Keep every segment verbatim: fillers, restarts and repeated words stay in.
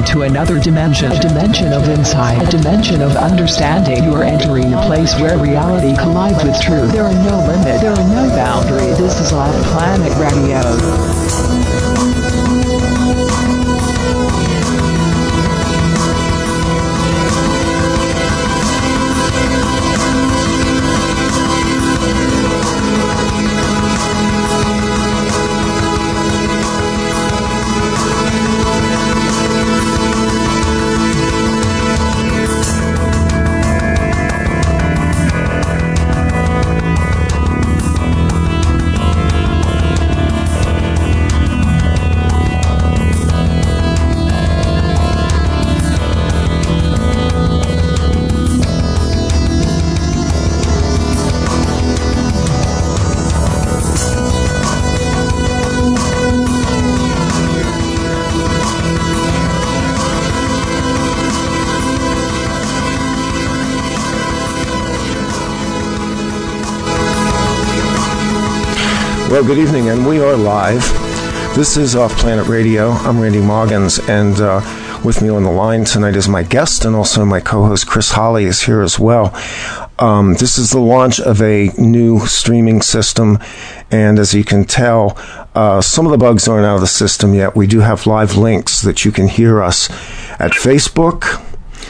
into another dimension, a dimension of insight, a dimension of understanding. You are entering a place where reality collides with truth. There are no limits, there are no boundaries. This is Off Planet Radio. Well, good evening, and we are live. This is Off Planet Radio. I'm Randy Moggins, and uh, with me on the line tonight is my guest, and also my co-host Chris Holly is here as well. Um, this is the launch of a new streaming system, and as you can tell, uh, some of the bugs aren't out of the system yet. We do have live links that you can hear us at Facebook.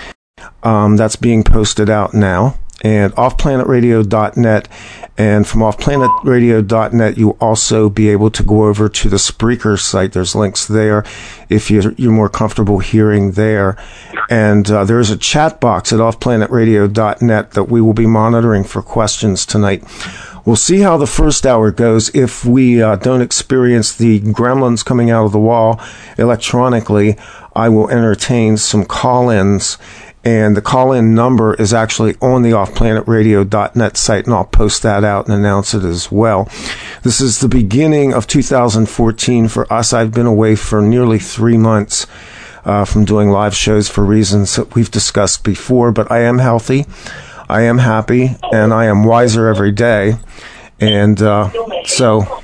Um, that's being posted out now, and off planet radio dot net. And from off planet radio dot net, you'll also be able to go over to the Spreaker site. There's links there if you're, you're more comfortable hearing there. And uh, there is a chat box at off planet radio dot net that we will be monitoring for questions tonight. We'll see how the first hour goes. If we uh, don't experience the gremlins coming out of the wall electronically, I will entertain some call-ins. And the call-in number is actually on the off planet radio dot net site, and I'll post that out and announce it as well. This is the beginning of two thousand fourteen for us. I've been away for nearly three months uh, from doing live shows for reasons that we've discussed before, but I am healthy, I am happy, and I am wiser every day. And uh, so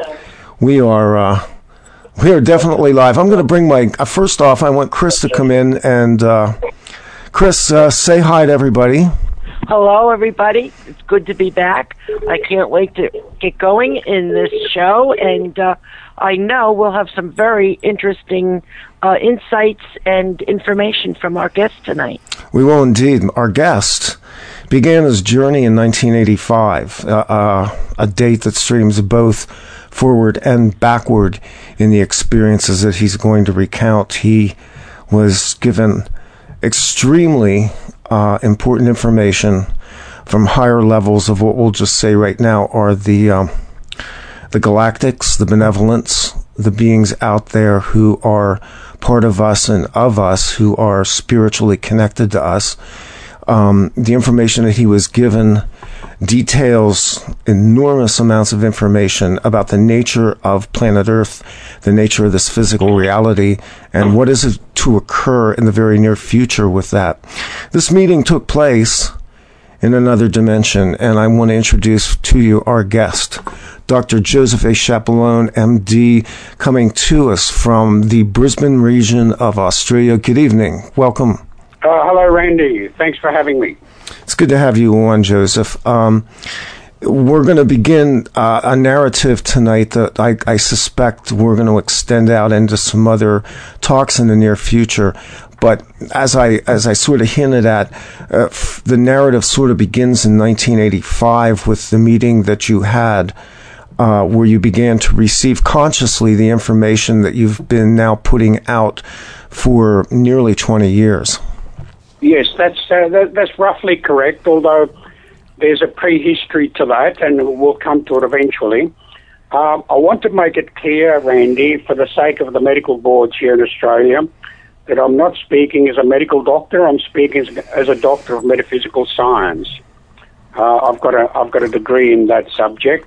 we are... Uh, we are definitely live. I'm going to bring my... Uh, first off, I want Chris to come in and... Uh, Chris, uh, say hi to everybody. Hello, everybody. It's good to be back. I can't wait to get going in this show, and uh, I know we'll have some very interesting uh, insights and information from our guest tonight. We will indeed. Our guest began his journey in nineteen eighty-five, uh, uh, a date that streams both forward and backward in the experiences that he's going to recount. He was given extremely uh, important information from higher levels of what we'll just say right now are the um, the galactics, the benevolence, the beings out there who are part of us and of us, who are spiritually connected to us. Um, the information that he was given details enormous amounts of information about the nature of planet Earth, the nature of this physical reality, and what is to occur in the very near future with that. This meeting took place in another dimension, and I want to introduce to you our guest, Doctor Joseph A. Chapelone, M D, coming to us from the Brisbane region of Australia. Good evening. Welcome. Uh, hello, Randy. Thanks for having me. It's good to have you on, Joseph. Um, we're going to begin uh, a narrative tonight that I, I suspect we're going to extend out into some other talks in the near future. But as I as I sort of hinted at, uh, f- the narrative sort of begins in nineteen eighty-five with the meeting that you had, uh, where you began to receive consciously the information that you've been now putting out for nearly twenty years. Yes, that's uh, that, that's roughly correct, although there's a prehistory to that, and we'll come to it eventually. Um, I want to make it clear, Randy, for the sake of the medical boards here in Australia, that I'm not speaking as a medical doctor. I'm speaking as, as a doctor of metaphysical science. Uh, I've got a I've got a degree in that subject,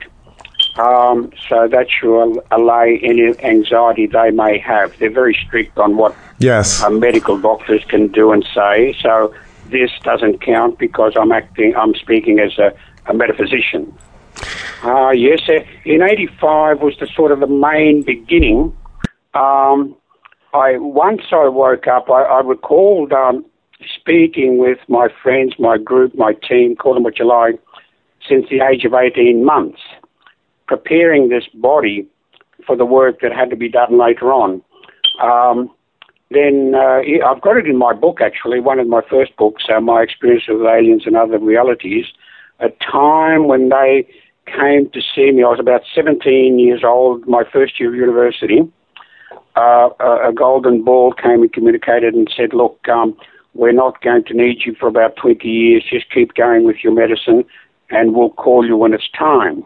um, so that should allay any anxiety they may have. They're very strict on what yes. uh, medical doctors can do and say. So this doesn't count because I'm acting. I'm speaking as a, a metaphysician. Uh, yes, in eighty-five was the sort of the main beginning. Um, I once I woke up, I, I recalled um, speaking with my friends, my group, my team, call them what you like, since the age of eighteen months, preparing this body for the work that had to be done later on. Um, then uh, I've got it in my book, actually, one of my first books, uh, My Experience with Aliens and Other Realities, a time when they came to see me. I was about seventeen years old, my first year of university. Uh, a, a golden ball came and communicated and said, look, um, we're not going to need you for about twenty years. Just keep going with your medicine and we'll call you when it's time.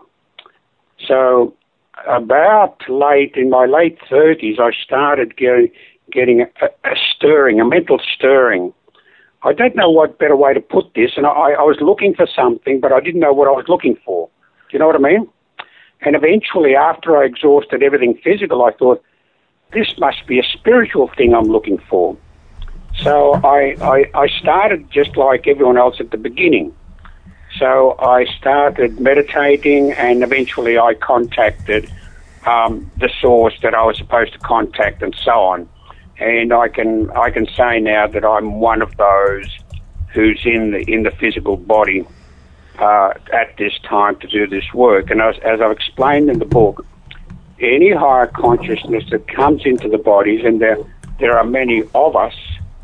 So about late, in my late thirties, I started getting, getting a, a stirring, a mental stirring. I don't know what better way to put this, and I, I was looking for something, but I didn't know what I was looking for. Do you know what I mean? And eventually, after I exhausted everything physical, I thought, this must be a spiritual thing I'm looking for. So I, I, I started just like everyone else at the beginning. So I started meditating, and eventually I contacted um, the source that I was supposed to contact, and so on. And I can I can say now that I'm one of those who's in the in the physical body uh, at this time to do this work. And as, as I've explained in the book, any higher consciousness that comes into the bodies, and there there are many of us,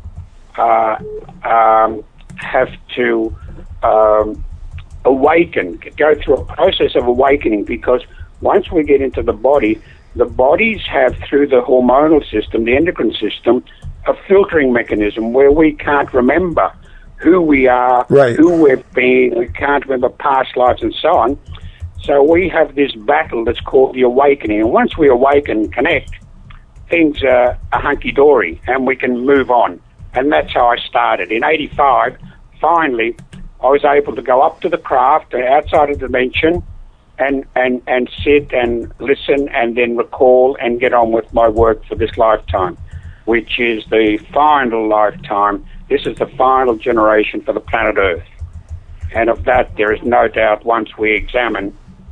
uh, um, have to um, awaken, go through a process of awakening, because once we get into the body, the bodies have, through the hormonal system, the endocrine system, a filtering mechanism where we can't remember who we are, right. who we've been, we can't remember past lives and so on. So we have this battle that's called the awakening. And once we awaken and connect, things are, are hunky-dory and we can move on. And that's how I started. In eighty-five, finally, I was able to go up to the craft, outside of the dimension, and, and, and sit and listen and then recall and get on with my work for this lifetime, which is the final lifetime. This is the final generation for the planet Earth. And of that, there is no doubt once we examine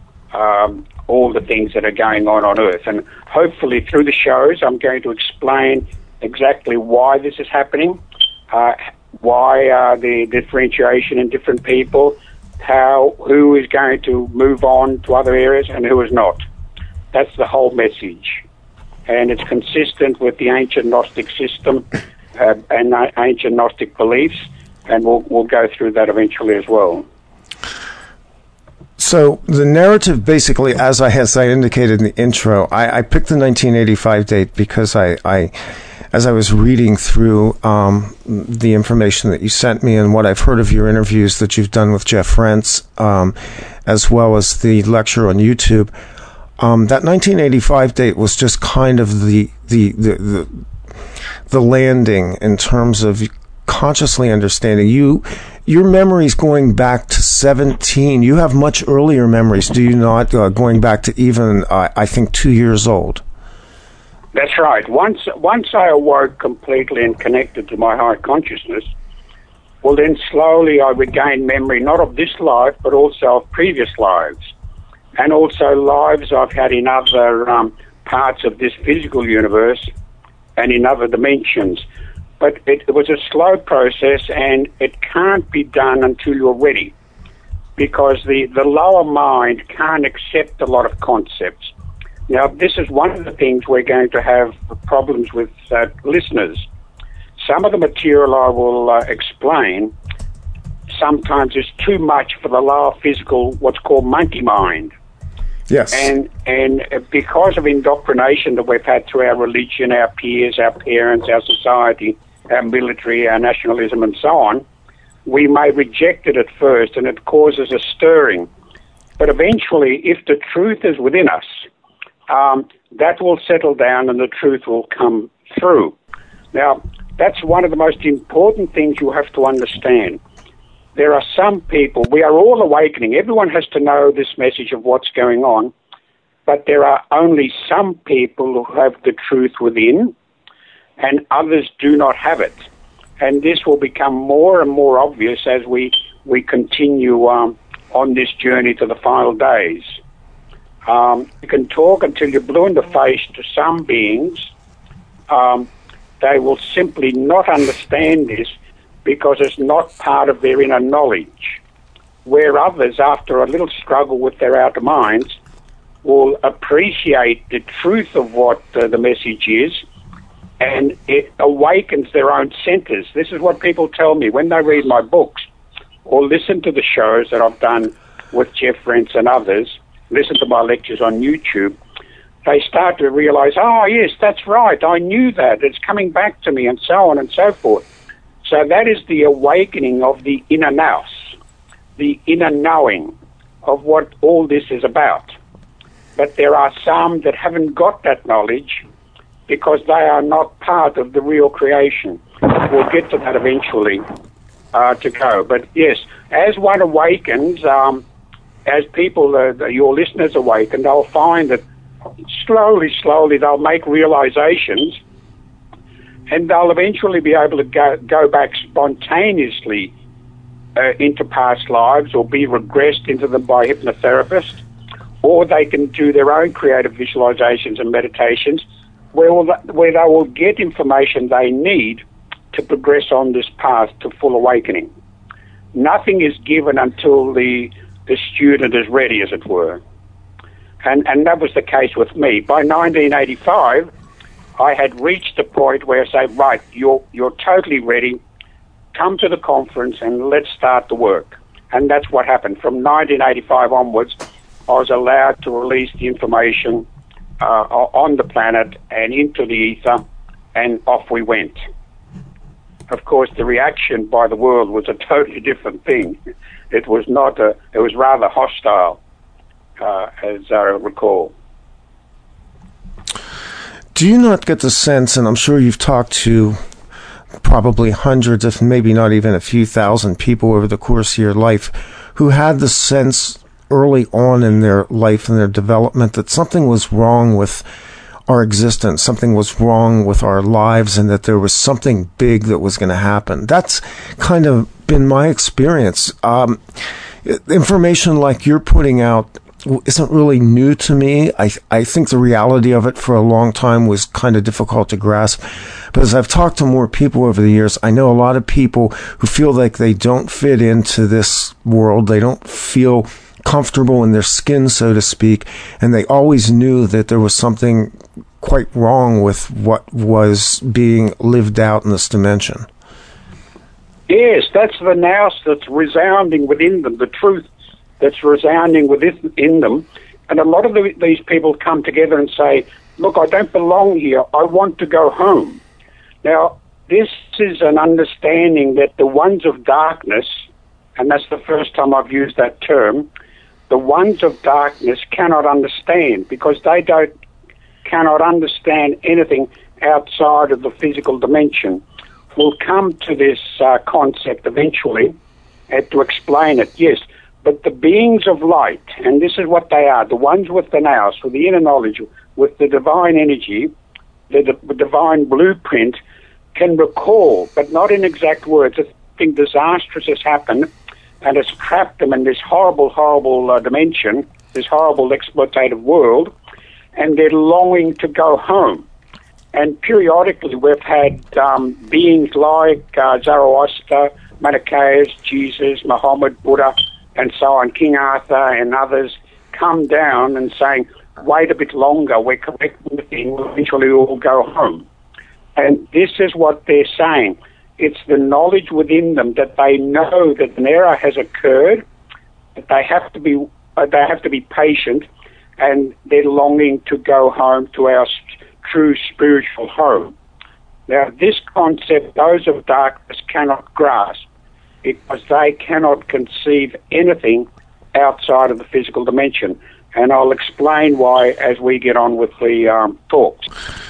um, all the things that are going on on Earth. And hopefully through the shows, I'm going to explain exactly why this is happening, uh, why uh, the differentiation in different people, how, who is going to move on to other areas and who is not. That's the whole message. And it's consistent with the ancient Gnostic system uh, and uh, ancient Gnostic beliefs, and we'll, we'll go through that eventually as well. So the narrative, basically, as I as I indicated in the intro, I, I picked the nineteen eighty-five date because I, I as I was reading through um, the information that you sent me and what I've heard of your interviews that you've done with Jeff Rentz, um, as well as the lecture on YouTube, um, that nineteen eighty-five date was just kind of the the the the, the landing in terms of consciously understanding. You, your memories going back to seventeen. You have much earlier memories, do you not? Uh, going back to even, uh, I think, two years old. That's right. Once once I awoke completely and connected to my higher consciousness, well, then slowly I regained memory not of this life, but also of previous lives, and also lives I've had in other um, parts of this physical universe and in other dimensions. But it, it was a slow process, and it can't be done until you're ready, because the, the lower mind can't accept a lot of concepts. Now, this is one of the things we're going to have problems with uh, listeners. Some of the material I will uh, explain sometimes is too much for the lower physical, what's called monkey mind. Yes. And and because of indoctrination that we've had through our religion, our peers, our parents, our society, our military, our nationalism, and so on, we may reject it at first, and it causes a stirring. But eventually, if the truth is within us, um, that will settle down and the truth will come through. Now, that's one of the most important things you have to understand. There are some people, we are all awakening. Everyone has to know this message of what's going on, but there are only some people who have the truth within, and others do not have it. And this will become more and more obvious as we, we continue um, on this journey to the final days. Um, you can talk until you're blue in the face to some beings, um, they will simply not understand this because it's not part of their inner knowledge. Where others, after a little struggle with their outer minds, will appreciate the truth of what uh, the message is, and it awakens their own centers. This is what people tell me when they read my books or listen to the shows that I've done with Jeff Rentz and others, listen to my lectures on YouTube. They start to realize, oh, yes, that's right, I knew that, it's coming back to me, and so on and so forth. So that is the awakening of the inner nous, the inner knowing of what all this is about. But there are some that haven't got that knowledge because they are not part of the real creation. We'll get to that eventually uh, to go. But yes, as one awakens, um, as people, uh, your listeners awaken, they'll find that slowly, slowly they'll make realizations, and they'll eventually be able to go, go back spontaneously uh, into past lives or be regressed into them by hypnotherapists, or they can do their own creative visualizations and meditations where, will they, where they will get information they need to progress on this path to full awakening. Nothing is given until the, the student is ready, as it were. And, and that was the case with me. By nineteen eighty-five, I had reached a point where I say, right, you're, you're totally ready. Come to the conference and let's start the work. And that's what happened. From nineteen eighty-five onwards, I was allowed to release the information uh, on the planet and into the ether, and off we went. Of course, the reaction by the world was a totally different thing. It was not a, it was rather hostile, uh, as I recall. Do you not get the sense, and I'm sure you've talked to probably hundreds, if maybe not even a few thousand people over the course of your life, who had the sense early on in their life and their development that something was wrong with our existence, something was wrong with our lives, and that there was something big that was going to happen? That's kind of been my experience. Um, information like you're putting out isn't really new to me. I I think the reality of it for a long time was kind of difficult to grasp. But as I've talked to more people over the years, I know a lot of people who feel like they don't fit into this world. They don't feel comfortable in their skin, so to speak, and they always knew that there was something quite wrong with what was being lived out in this dimension. Yes, that's the nous that's resounding within them, the truth that's resounding within them. And a lot of the, these people come together and say, look, I don't belong here. I want to go home. Now, this is an understanding that the ones of darkness, and that's the first time I've used that term, the ones of darkness cannot understand because they don't cannot understand anything outside of the physical dimension. We'll come to this uh, concept eventually and to explain it, yes. But the beings of light, and this is what they are, the ones with the nous, with the inner knowledge, with the divine energy, the, the divine blueprint, can recall, but not in exact words, if something disastrous has happened and it's trapped them in this horrible, horrible uh, dimension, this horrible exploitative world, and they're longing to go home. And periodically we've had um, beings like uh, Zoroaster, Manichaeus, Jesus, Muhammad, Buddha, and so on, King Arthur and others, come down and saying, wait a bit longer, we're correcting the thing, eventually we'll go home. And this is what they're saying. It's the knowledge within them that they know that an error has occurred, that they have to be uh, they have to be patient, and they're longing to go home to our st- true spiritual home. Now, this concept, those of darkness cannot grasp because they cannot conceive anything outside of the physical dimension. And I'll explain why as we get on with the um, talks.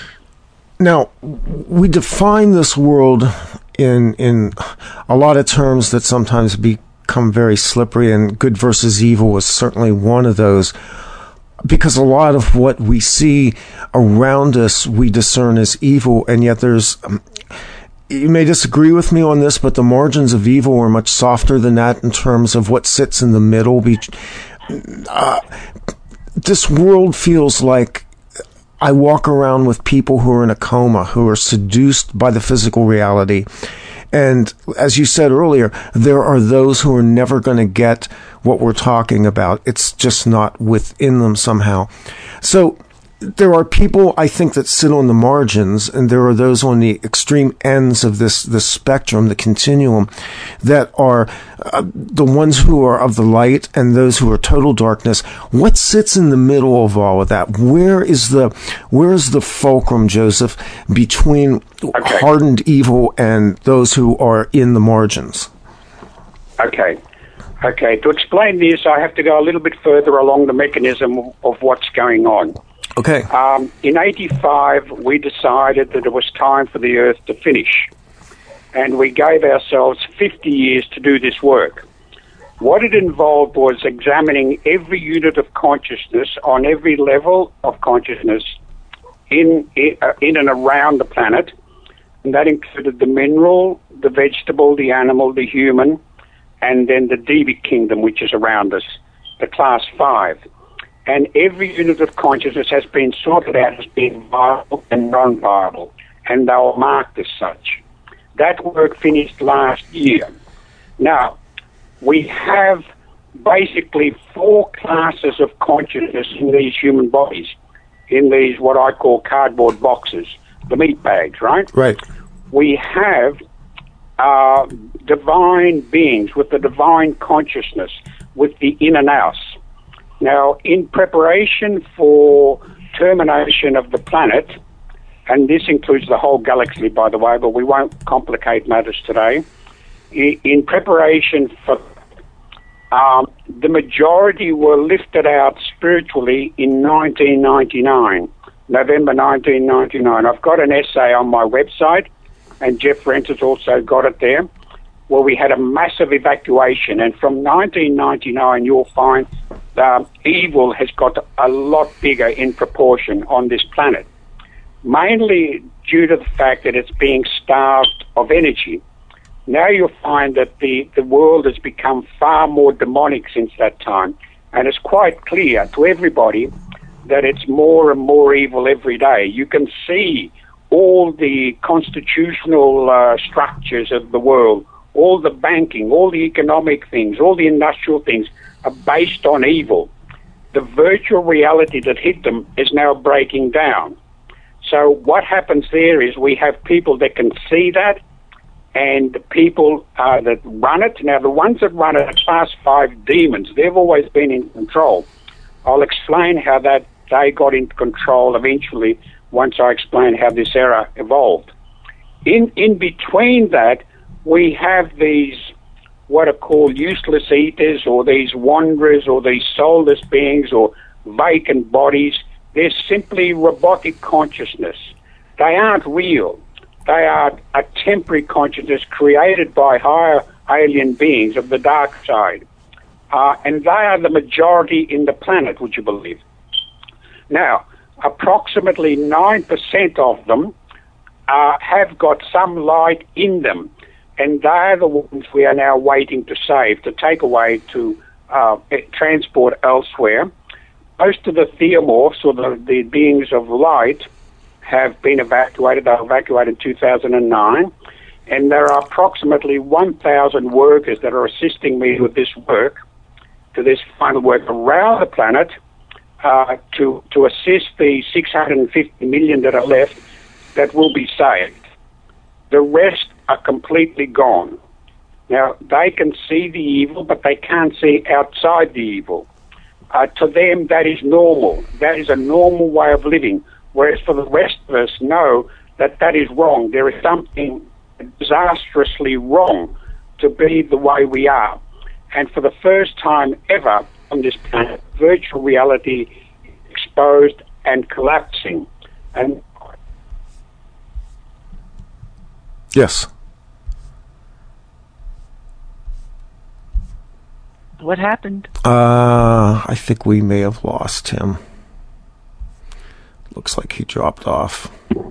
Now, we define this world in in a lot of terms that sometimes become very slippery, and good versus evil is certainly one of those, because a lot of what we see around us we discern as evil, and yet there's, um, you may disagree with me on this, but the margins of evil are much softer than that in terms of what sits in the middle. Uh, this world feels like, I walk around with people who are in a coma, who are seduced by the physical reality. And as you said earlier, there are those who are never going to get what we're talking about. It's just not within them somehow. So there are people, I think, that sit on the margins, and there are those on the extreme ends of this, this spectrum, the continuum, that are uh, the ones who are of the light and those who are total darkness. What sits in the middle of all of that? Where is the where is the fulcrum, Joseph, between okay. hardened evil and those who are in the margins? Okay. Okay. To explain this, I have to go a little bit further along the mechanism of, of what's going on. Okay. Um, in eighty-five, we decided that it was time for the Earth to finish, and we gave ourselves fifty years to do this work. What it involved was examining every unit of consciousness on every level of consciousness in, in, uh, in and around the planet, and that included the mineral, the vegetable, the animal, the human, and then the devic kingdom, which is around us, the class five. And every unit of consciousness has been sorted out as being viable and non-viable, and they were marked as such. That work finished last year. Now, we have basically four classes of consciousness in these human bodies, in these what I call cardboard boxes, the meat bags, right? Right. We have uh, divine beings with the divine consciousness, with the in and out. Now, in preparation for termination of the planet, and this includes the whole galaxy, by the way, but we won't complicate matters today, in preparation for um, the majority were lifted out spiritually in nineteen ninety-nine, November nineteen ninety-nine. I've got an essay on my website, and Jeff Rent has also got it there, where we had a massive evacuation. And from nineteen ninety-nine, you'll find um, evil has got a lot bigger in proportion on this planet, mainly due to the fact that it's being starved of energy. Now you'll find that the, the world has become far more demonic since that time, and it's quite clear to everybody that it's more and more evil every day. You can see all the constitutional uh, structures of the world, all the banking, all the economic things, all the industrial things are based on evil. The virtual reality that hit them is now breaking down. So what happens there is we have people that can see that, and the people uh, that run it. Now, the ones that run it are class five demons. They've always been in control. I'll explain how that they got into control eventually once I explain how this era evolved. In in between that, we have these what are called useless eaters, or these wanderers, or these soulless beings, or vacant bodies. They're simply robotic consciousness. They aren't real. They are a temporary consciousness created by higher alien beings of the dark side. Uh, and they are the majority in the planet, would you believe? Now, approximately nine percent of them uh, have got some light in them, and they are the ones we are now waiting to save, to take away, to uh, transport elsewhere. Most of the theomorphs, or the, the beings of light, have been evacuated. They were evacuated in two thousand nine, and there are approximately one thousand workers that are assisting me with this work, to this final work around the planet, uh, to, to assist the six hundred fifty million that are left that will be saved. The rest are completely gone. Now, they can see the evil, but they can't see outside the evil. Uh, to them, that is normal. That is a normal way of living. Whereas for the rest of us, know that that is wrong. There is something disastrously wrong to be the way we are. And for the first time ever on this planet, virtual reality exposed and collapsing. And yes. What happened? Uh, I think we may have lost him. Looks like he dropped off.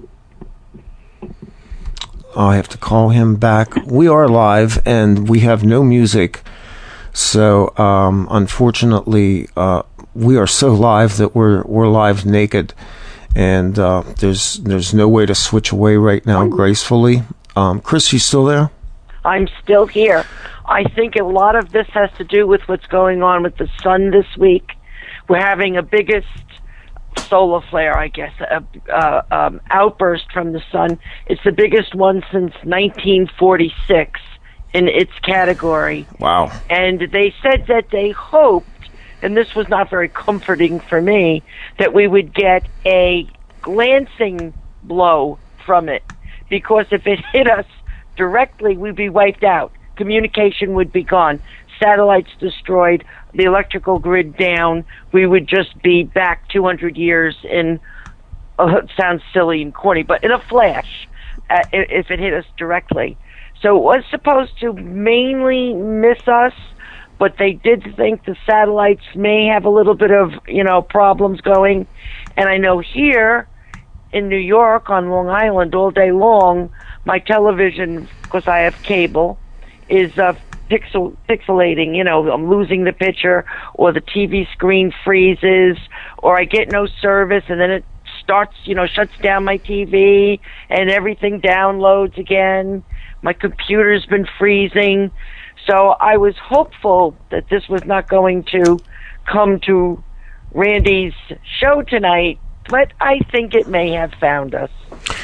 I have to call him back. We are live, and we have no music. So, um, unfortunately, uh, we are so live that we're we're live naked. and uh, there's there's no way to switch away right now gracefully. Um, Chris, you still there? I'm still here. I think a lot of this has to do with what's going on with the sun this week. We're having a biggest solar flare, I guess, a, a um, outburst from the sun. It's the biggest one since nineteen forty-six in its category. Wow. And they said that they hoped, and this was not very comforting for me, that we would get a glancing blow from it. Because if it hit us directly, we'd be wiped out. Communication would be gone. Satellites destroyed, the electrical grid down. We would just be back two hundred years in, oh, it sounds silly and corny, but in a flash, uh, if it hit us directly. So it was supposed to mainly miss us, but they did think the satellites may have a little bit of, you know, problems going. And I know here in New York on Long Island all day long, my television, because I have cable, is uh, pixel pixelating. You know, I'm losing the picture, or the T V screen freezes, or I get no service, and then it starts, you know, shuts down my T V, and everything downloads again. My computer's been freezing. So I was hopeful that this was not going to come to Randy's show tonight, but I think it may have found us.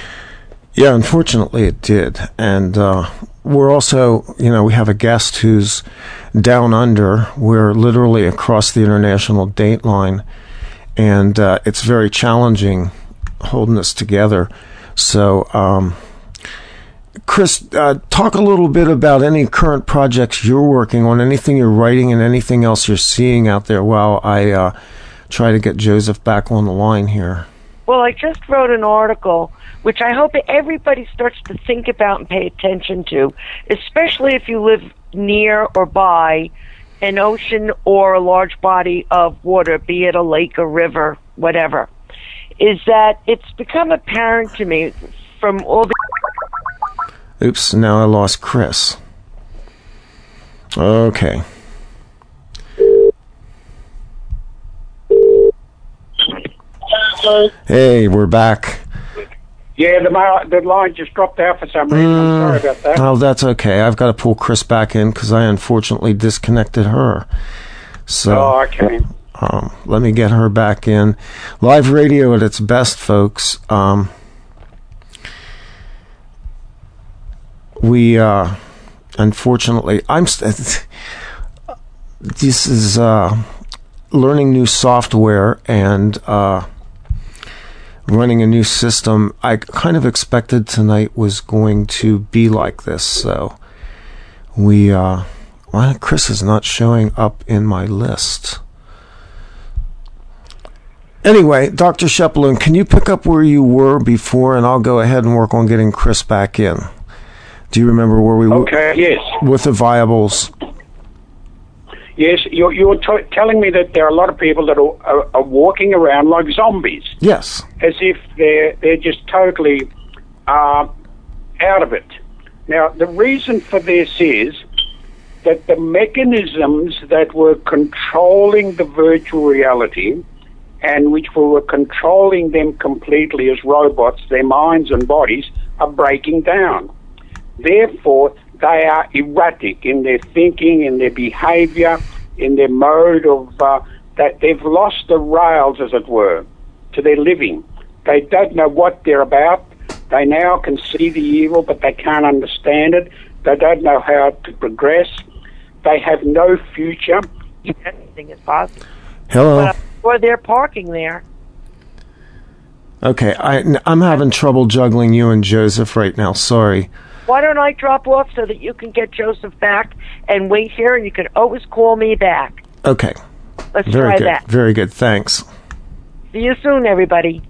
Yeah, unfortunately it did. And uh, we're also, you know, we have a guest who's down under. We're literally across the international date line, and uh, it's very challenging holding us together. So, um, Chris, uh, talk a little bit about any current projects you're working on, anything you're writing, and anything else you're seeing out there while I uh, try to get Joseph back on the line here. Well, I just wrote an article, which I hope everybody starts to think about and pay attention to, especially if you live near or by an ocean or a large body of water, be it a lake, a river, whatever, is that it's become apparent to me from all the... Oops, now I lost Chris. Okay. Hey, we're back. Yeah, the, the line just dropped out for some reason. Mm, I'm sorry about that. Oh, that's okay. I've got to pull Chris back in because I unfortunately disconnected her. So, oh, okay. Um, let me get her back in. Live radio at its best, folks. Um... We, uh, unfortunately, I'm, st- this is, uh, learning new software and, uh, running a new system. I kind of expected tonight was going to be like this, so we, uh, well, Chris is not showing up in my list. Anyway, Doctor Shepaloon, can you pick up where you were before, and I'll go ahead and work on getting Chris back in? Do you remember where we were? Okay, yes. With the viables. Yes, you're, you're t- telling me that there are a lot of people that are, are, are walking around like zombies. Yes. As if they're, they're just totally uh, out of it. Now, the reason for this is that the mechanisms that were controlling the virtual reality and which were controlling them completely as robots, their minds and bodies, are breaking down. Therefore, they are erratic in their thinking, in their behavior, in their mode of, uh, that they've lost the rails, as it were, to their living. They don't know what they're about. They now can see the evil, but they can't understand it. They don't know how to progress. They have no future. Anything is possible. Hello. But, uh, or they're parking there. Okay, I, I'm having trouble juggling you and Joseph right now. Sorry. Why don't I drop off so that you can get Joseph back and wait here, and you can always call me back. Okay. Let's Very try good. that. Very good. Thanks. See you soon, everybody.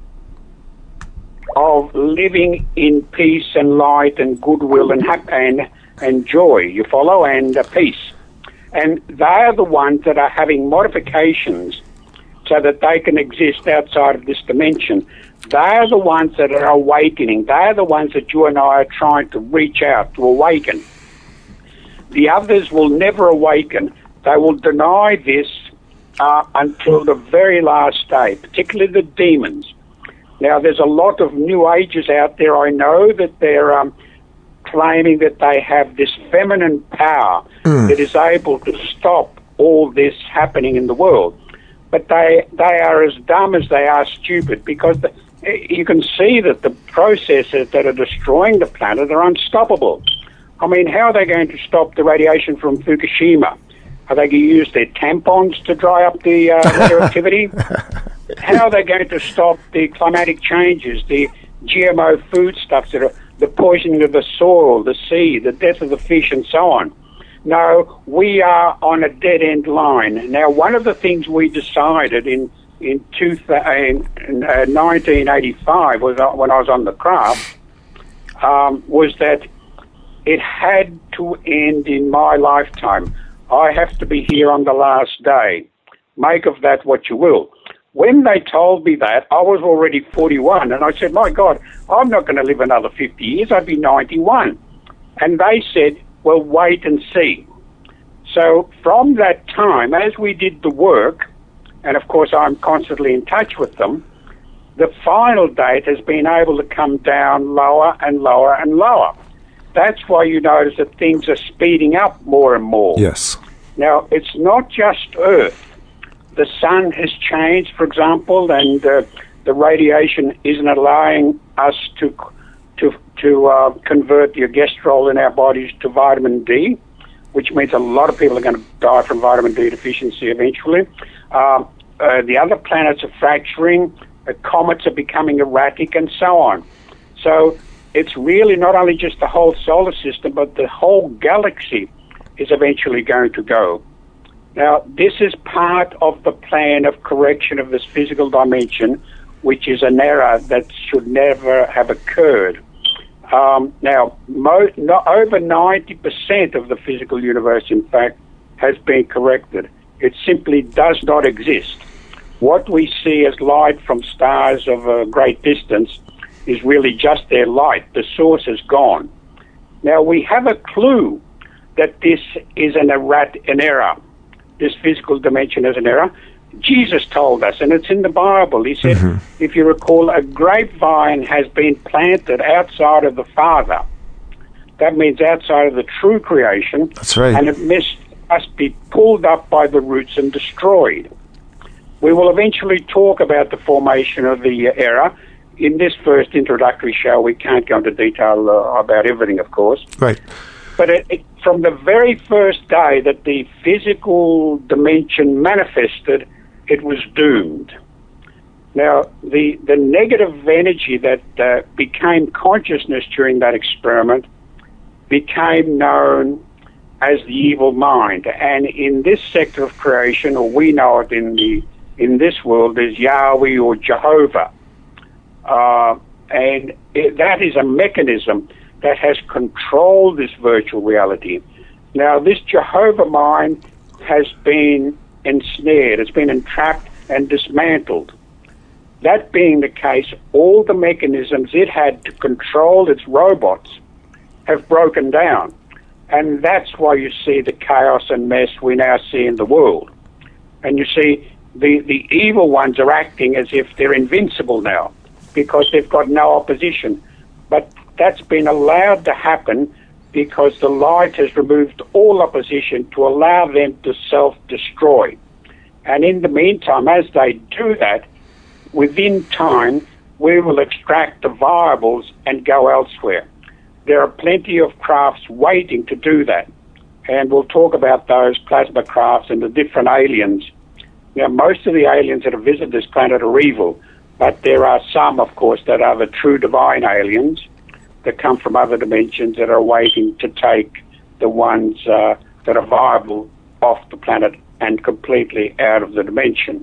Of living in peace and light and goodwill and hap- and, and joy, you follow, and uh, peace. And they are the ones that are having modifications so that they can exist outside of this dimension. They are the ones that are awakening. They are the ones that you and I are trying to reach out to awaken. The others will never awaken. They will deny this uh, until the very last day, particularly the demons. Now, there's a lot of New Agers out there. I know that they're um, claiming that they have this feminine power mm. that is able to stop all this happening in the world. But they they are as dumb as they are stupid, because the, you can see that the processes that are destroying the planet are unstoppable. I mean, how are they going to stop the radiation from Fukushima? Are they going to use their tampons to dry up the uh, radioactivity? How are they going to stop the climatic changes, the G M O foodstuffs, that are the poisoning of the soil, the sea, the death of the fish, and so on? No, we are on a dead-end line. Now, one of the things we decided in in, two, in, in uh, nineteen eighty-five, was uh, when I was on the craft, um, was that it had to end in my lifetime. I have to be here on the last day. Make of that what you will. When they told me that, I was already forty-one, and I said, my God, I'm not going to live another fifty years. I'd be ninety-one. And they said, well, wait and see. So from that time, as we did the work, and of course I'm constantly in touch with them, the final date has been able to come down lower and lower and lower. That's why you notice that things are speeding up more and more. Yes. Now, it's not just Earth. The sun has changed, for example, and uh, the radiation isn't allowing us to to to uh, convert the cholesterol in our bodies to vitamin D, which means a lot of people are going to die from vitamin D deficiency eventually. Uh, uh, the other planets are fracturing, the comets are becoming erratic, and so on. So it's really not only just the whole solar system, but the whole galaxy is eventually going to go. Now, this is part of the plan of correction of this physical dimension, which is an error that should never have occurred. Um, now, mo- no, over ninety percent of the physical universe, in fact, has been corrected. It simply does not exist. What we see as light from stars of a great distance is really just their light. The source is gone. Now, we have a clue that this is an, errat- an error. This physical dimension is an error. Jesus told us, and it's in the Bible. He said, mm-hmm. if you recall, a grapevine has been planted outside of the Father. That means outside of the true creation. That's right. And it must, must be pulled up by the roots and destroyed. We will eventually talk about the formation of the uh, error. In this first introductory show, we can't go into detail uh, about everything, of course. Right. But it, it, from the very first day that the physical dimension manifested, it was doomed. Now, the, the negative energy that uh, became consciousness during that experiment became known as the evil mind. And in this sector of creation, or we know it in the in this world, as Yahweh or Jehovah. Uh, and it, that is a mechanism that has controlled this virtual reality. Now, this Jehovah mind has been ensnared, it's been entrapped and dismantled. That being the case, all the mechanisms it had to control its robots have broken down. And that's why you see the chaos and mess we now see in the world. And you see the, the evil ones are acting as if they're invincible now because they've got no opposition. But that's been allowed to happen because the light has removed all opposition to allow them to self-destroy. And in the meantime, as they do that, within time, we will extract the viables and go elsewhere. There are plenty of crafts waiting to do that. And we'll talk about those plasma crafts and the different aliens. Now, most of the aliens that have visited this planet are evil, but there are some, of course, that are the true divine aliens that come from other dimensions that are waiting to take the ones uh, that are viable off the planet and completely out of the dimension.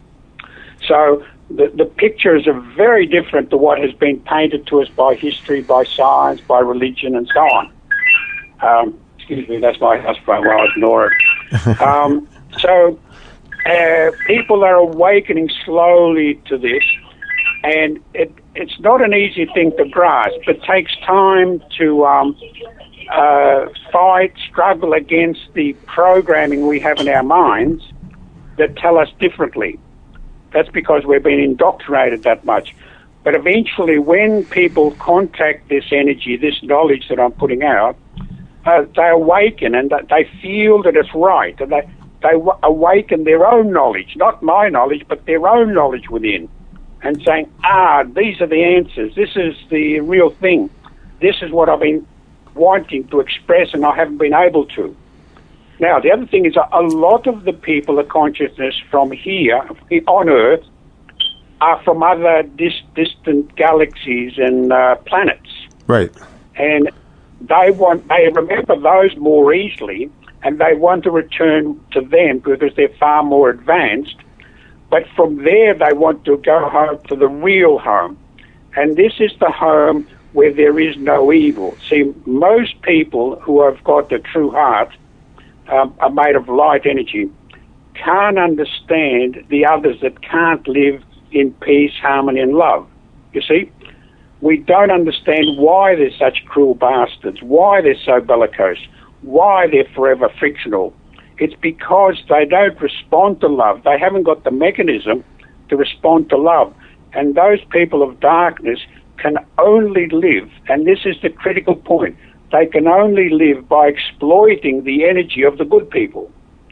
So the, the pictures are very different to what has been painted to us by history, by science, by religion, and so on. Um, excuse me, that's my husband. Well, I'll ignore it. um, so uh, people are awakening slowly to this, and it, it's not an easy thing to grasp. It takes time to um, uh, fight, struggle against the programming we have in our minds that tell us differently. That's because we've been indoctrinated that much. But eventually, when people contact this energy, this knowledge that I'm putting out, uh, they awaken and they feel that it's right. And they, they w- awaken their own knowledge, not my knowledge, but their own knowledge within. And saying, ah, these are the answers. This is the real thing. This is what I've been wanting to express and I haven't been able to. Now, the other thing is a lot of the people of consciousness from here on Earth are from other dis- distant galaxies and uh, planets. Right. And they want, they remember those more easily, and they want to return to them because they're far more advanced. But from there, they want to go home to the real home. And this is the home where there is no evil. See, most people who have got the true heart um, are made of light energy, can't understand the others that can't live in peace, harmony, and love. You see, we don't understand why they're such cruel bastards, why they're so bellicose, why they're forever frictional. It's because they don't respond to love. They haven't got the mechanism to respond to love. And those people of darkness can only live, and this is the critical point, they can only live by exploiting the energy of the good people.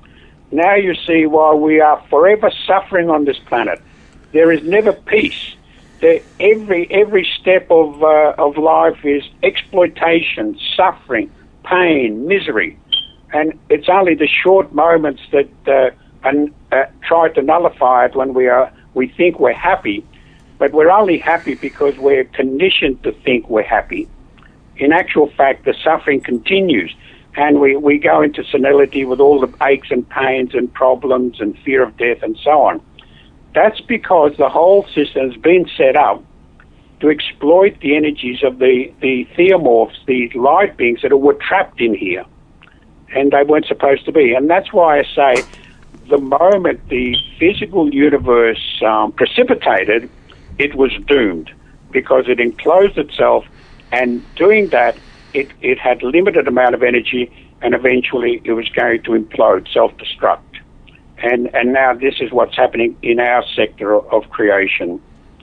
Now you see why we are forever suffering on this planet. There is never peace. There, every every step of uh, of life is exploitation, suffering, pain, misery. And it's only the short moments that uh, and, uh, try to nullify it when we are we think we're happy, but we're only happy because we're conditioned to think we're happy. In actual fact, the suffering continues, and we, we go into senility with all the aches and pains and problems and fear of death and so on. That's because the whole system has been set up to exploit the energies of the, the theomorphs, the light beings that were trapped in here, and they weren't supposed to be. And that's why I say the moment the physical universe um, precipitated, it was doomed, because it enclosed itself, and doing that, it, it had limited amount of energy, and eventually it was going to implode, self-destruct. And and now this is what's happening in our sector of, of creation.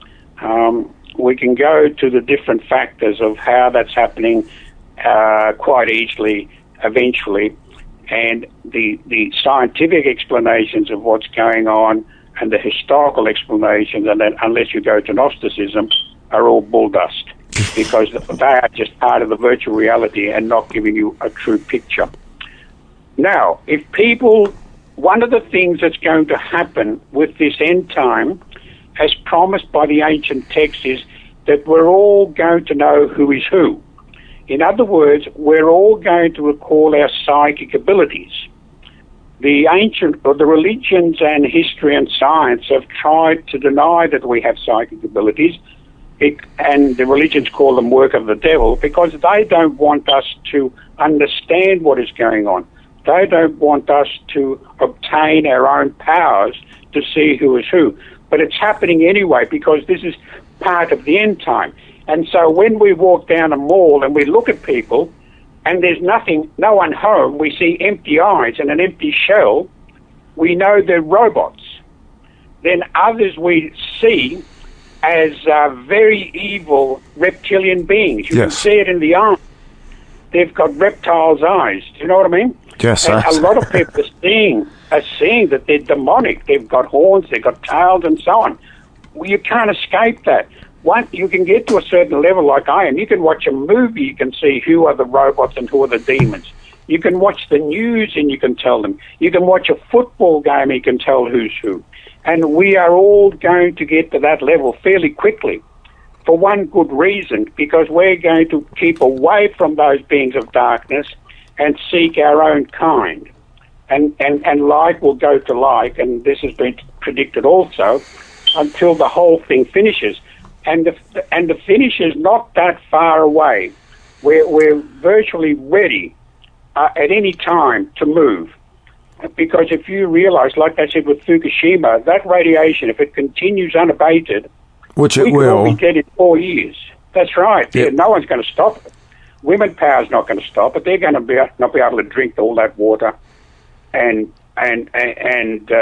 Um, we can go to the different factors of how that's happening uh, quite easily, eventually, and the the scientific explanations of what's going on and the historical explanations, and then unless you go to Gnosticism, are all bull dust, because they are just part of the virtual reality and not giving you a true picture. Now, if people, one of the things that's going to happen with this end time, as promised by the ancient text, is that we're all going to know who is who. In other words, we're all going to recall our psychic abilities. The ancient, or the religions and history and science have tried to deny that we have psychic abilities, it, and the religions call them work of the devil, because they don't want us to understand what is going on. They don't want us to obtain our own powers to see who is who. But it's happening anyway, because this is part of the end time. And so when we walk down a mall and we look at people, and there's nothing, no one home, we see empty eyes and an empty shell, we know they're robots. Then others we see as uh, very evil reptilian beings. You yes. can see it in the eye. They've got reptiles' eyes. Do you know what I mean? Yes. And a lot of people are seeing, are seeing that they're demonic. They've got horns, they've got tails, and so on. Well, you can't escape that. Once you can get to a certain level like I am, you can watch a movie, you can see who are the robots and who are the demons. You can watch the news and you can tell them. You can watch a football game and you can tell who's who. And we are all going to get to that level fairly quickly, for one good reason, because we're going to keep away from those beings of darkness and seek our own kind. And, and, and like will go to like, and this has been predicted also, until the whole thing finishes. And the, and the finish is not that far away. We're, we're virtually ready uh, at any time to move. Because if you realize, like I said with Fukushima, that radiation, if it continues unabated, which it we will, could all be dead in four years. That's right. Yep. Yeah, no one's going to stop it. Women power's not going to stop it. They're going to be not be able to drink all that water and and and, and uh,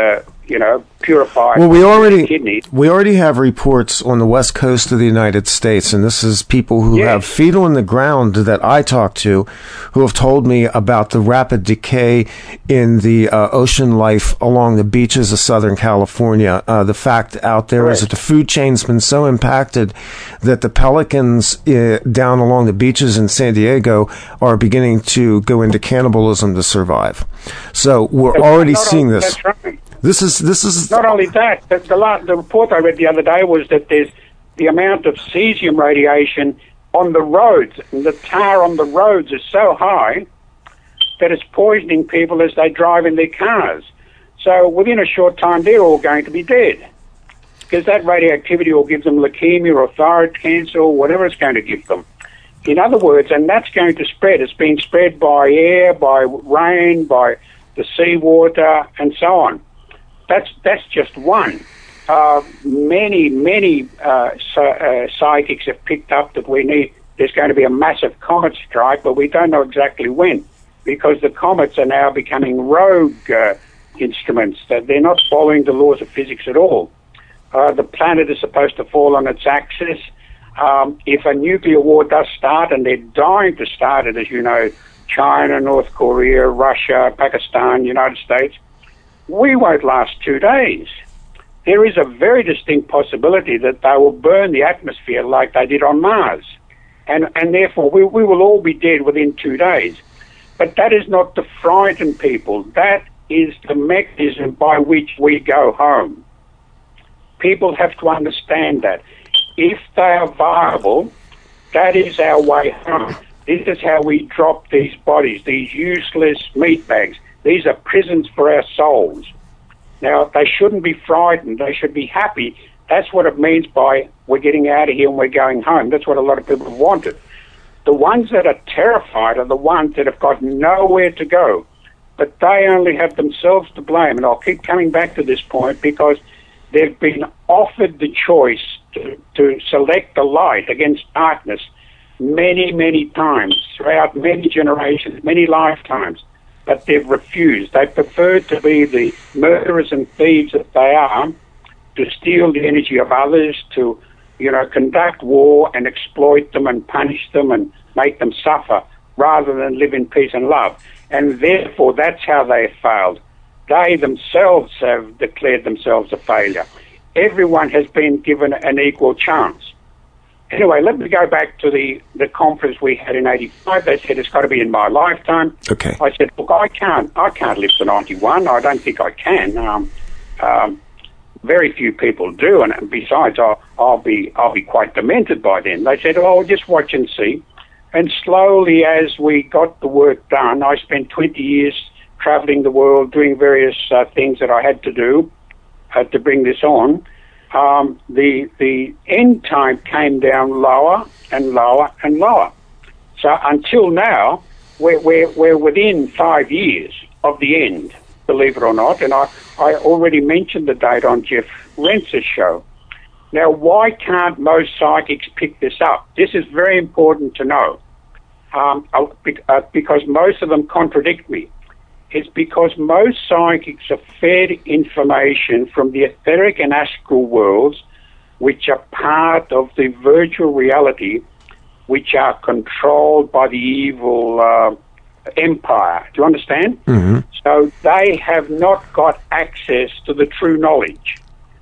you know, purified well, we already, kidneys. We already have reports on the west coast of the United States, and this is people who yes. have feet on the ground that I talk to who have told me about the rapid decay in the uh, ocean life along the beaches of Southern California. Uh, the fact out there Correct. is that the food chain's been so impacted that the pelicans uh, down along the beaches in San Diego are beginning to go into cannibalism to survive. So we're That's already not seeing only, this. That's right. This is this is Not only that, the, the, la- the report I read the other day was that there's the amount of cesium radiation on the roads, and the tar on the roads is so high that it's poisoning people as they drive in their cars. So within a short time, they're all going to be dead, because that radioactivity will give them leukemia or thyroid cancer or whatever it's going to give them. In other words, and that's going to spread. It's being spread by air, by rain, by the seawater, and so on. That's that's just one. Uh, many, many uh, so, uh, psychics have picked up that we need. There's going to be a massive comet strike, but we don't know exactly when, because the comets are now becoming rogue uh, instruments. That they're not following the laws of physics at all. Uh, the planet is supposed to fall on its axis. Um, if a nuclear war does start, and they're dying to start it, as you know, China, North Korea, Russia, Pakistan, United States, we won't last two days. There is a very distinct possibility that they will burn the atmosphere like they did on Mars. And, and therefore, we, we will all be dead within two days. But that is not to frighten people. That is the mechanism by which we go home. People have to understand that. If they are viable, that is our way home. This is how we drop these bodies, these useless meat bags. These are prisons for our souls. Now, they shouldn't be frightened. They should be happy. That's what it means by we're getting out of here and we're going home. That's what a lot of people have wanted. The ones that are terrified are the ones that have got nowhere to go. But they only have themselves to blame. And I'll keep coming back to this point because they've been offered the choice to, to select the light against darkness many, many times throughout many generations, many lifetimes. But they've refused. They prefer to be the murderers and thieves that they are, to steal the energy of others, to, you know, conduct war and exploit them and punish them and make them suffer, rather than live in peace and love. And therefore, that's how they have failed. They themselves have declared themselves a failure. Everyone has been given an equal chance. Anyway, let me go back to the, the conference we had in eighty-five. They said it's got to be in my lifetime. Okay. I said, look, I can't, I can't live to ninety-one. I don't think I can. Um, um, very few people do, and besides, I'll, I'll be, I'll be quite demented by then. They said, oh, just watch and see. And slowly, as we got the work done, I spent twenty years traveling the world, doing various uh, things that I had to do uh, to bring this on. Um, the the end time came down lower and lower and lower. So until now, we're, we're, we're within five years of the end, believe it or not. And I, I already mentioned the date on Jeff Rentz's show. Now, why can't most psychics pick this up? This is very important to know, um, uh, because most of them contradict me. It's because most psychics are fed information from the etheric and astral worlds, which are part of the virtual reality, which are controlled by the evil uh, empire. Do you understand? Mm-hmm. So they have not got access to the true knowledge.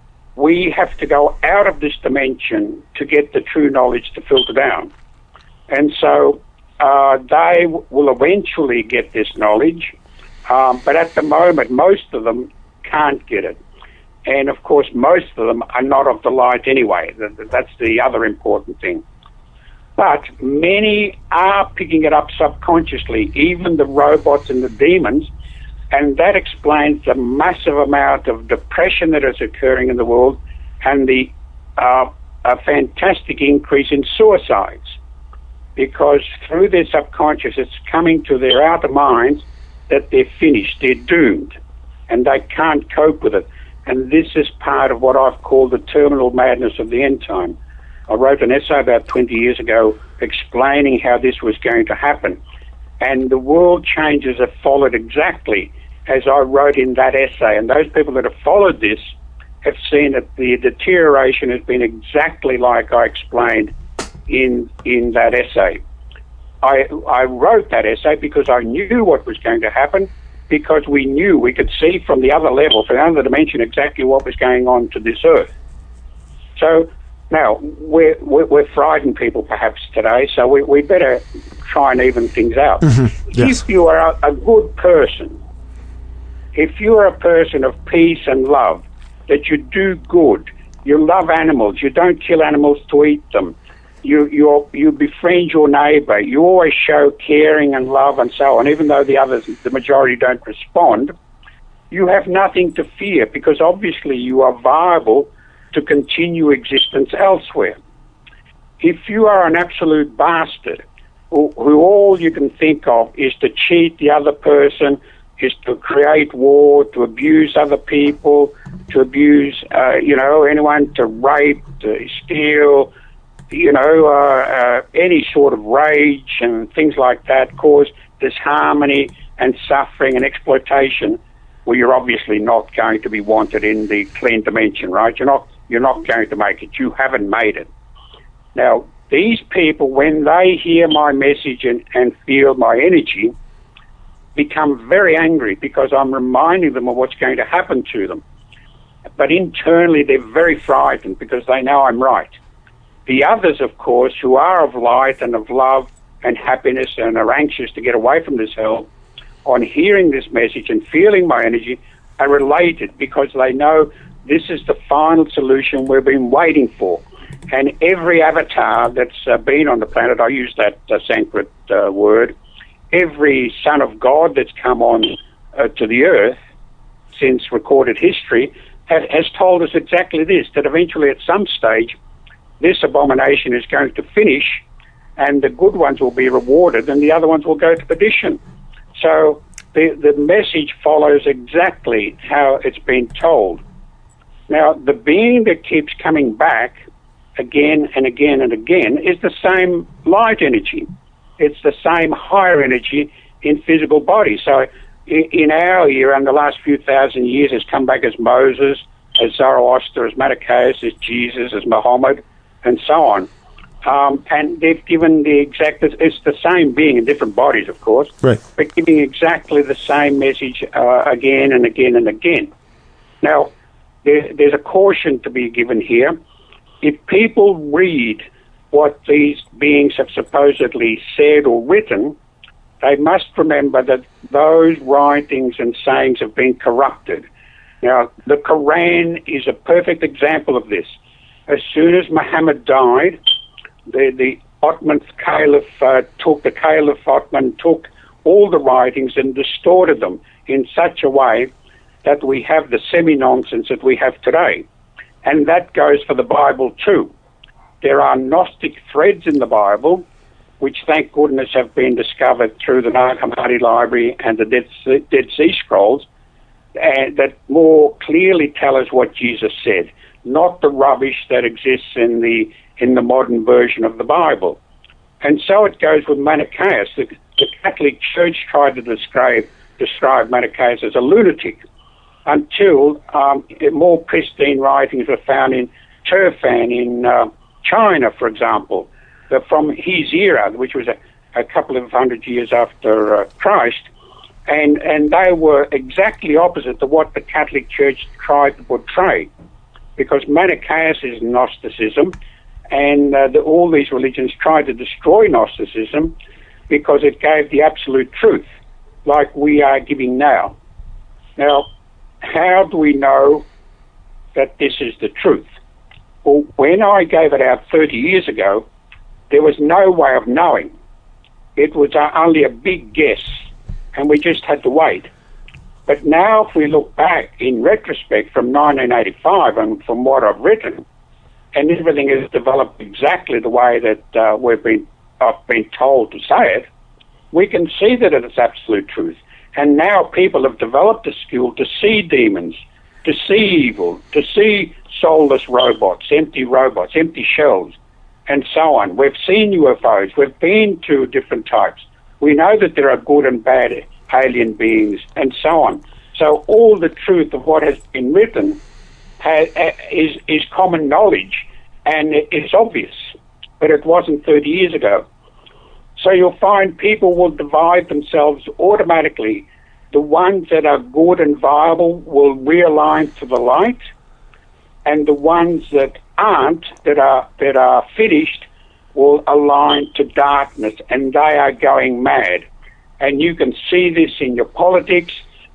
We have to go out of this dimension to get the true knowledge to filter down. And so uh, they w- will eventually get this knowledge. Um, but at the moment, most of them can't get it. And, of course, most of them are not of the light anyway. That's the other important thing. But many are picking it up subconsciously, even the robots and the demons, and that explains the massive amount of depression that is occurring in the world and the uh, a fantastic increase in suicides, because through their subconscious, it's coming to their outer minds that they're finished, they're doomed, and they can't cope with it. And this is part of what I've called the terminal madness of the end time. I wrote an essay about twenty years ago explaining how this was going to happen. And the world changes have followed exactly. as I wrote in that essay. And those people that have followed this have seen that the deterioration has been exactly like I explained in in that essay. I, I wrote that essay because I knew what was going to happen, because we knew, we could see from the other level, from another dimension, exactly what was going on to this earth. So now, we're, we're, we're frightened people perhaps today, so we, we better try and even things out. Mm-hmm. Yes. If you are a, a good person, if you are a person of peace and love, that you do good, you love animals, you don't kill animals to eat them, you you you befriend your neighbour, you always show caring and love and so on, even though the others, the majority, don't respond, you have nothing to fear, because obviously you are viable to continue existence elsewhere. If you are an absolute bastard, who, who all you can think of is to cheat the other person, is to create war, to abuse other people, to abuse, uh, you know, anyone, to rape, to steal, you know, uh, uh, any sort of rage and things like that, cause disharmony and suffering and exploitation, well, you're obviously not going to be wanted in the clean dimension, right? You're not, you're not going to make it. You haven't made it. Now, these people, when they hear my message and, and feel my energy, become very angry because I'm reminding them of what's going to happen to them. But internally, they're very frightened because they know I'm right. The others, of course, who are of light and of love and happiness and are anxious to get away from this hell, on hearing this message and feeling my energy, are related because they know this is the final solution we've been waiting for. And every avatar that's uh, been on the planet, I use that uh, Sanskrit uh, word, every son of God that's come on uh, to the earth since recorded history has, has told us exactly this, that eventually at some stage this abomination is going to finish and the good ones will be rewarded and the other ones will go to perdition. So the, the message follows exactly how it's been told. Now, the being that keeps coming back again and again and again is the same light energy. It's the same higher energy in physical body. So in our era, in the last few thousand years, has come back as Moses, as Zoroaster, as Manichaeus, as Jesus, as Muhammad, and so on. Um, and they've given the exact, it's the same being in different bodies, of course, right, but giving exactly the same message uh, again and again and again. Now, there, there's a caution to be given here. If people read what these beings have supposedly said or written, they must remember that those writings and sayings have been corrupted. Now, the Quran is a perfect example of this. As soon as Muhammad died, the, the Ottoman Caliph uh, took, the Caliph Ottoman took all the writings and distorted them in such a way that we have the semi-nonsense that we have today. And that goes for the Bible too. There are Gnostic threads in the Bible, which thank goodness have been discovered through the Nag Hammadi Library and the Dead Sea, Dead sea Scrolls, and that more clearly tell us what Jesus said, not the rubbish that exists in the in the modern version of the Bible. And so it goes with Manichaeus. The, the Catholic Church tried to describe describe Manichaeus as a lunatic until um, more pristine writings were found in Turfan in uh, China, for example, uh, from his era, which was a, a couple of hundred years after uh, Christ, and, and they were exactly opposite to what the Catholic Church tried to portray, because Manichaeus is Gnosticism, and uh, the, all these religions tried to destroy Gnosticism because it gave the absolute truth, like we are giving now. Now, how do we know that this is the truth? Well, when I gave it out thirty years ago, there was no way of knowing. It was uh, only a big guess, and we just had to wait. But now, if we look back in retrospect from nineteen eighty-five and from what I've written, and everything has developed exactly the way that uh, we've been, I've been told to say it, we can see that it's absolute truth. And now people have developed a skill to see demons, to see evil, to see soulless robots, empty robots, empty shells, and so on. We've seen U F Os. We've been to different types. We know that there are good and bad alien beings, and so on. So all the truth of what has been written has, is, is common knowledge, and it's obvious, but it wasn't thirty years ago. So you'll find people will divide themselves automatically. The ones that are good and viable will realign to the light, and the ones that aren't, that are that are finished, will align to darkness, and they are going mad. And you can see this in your politics,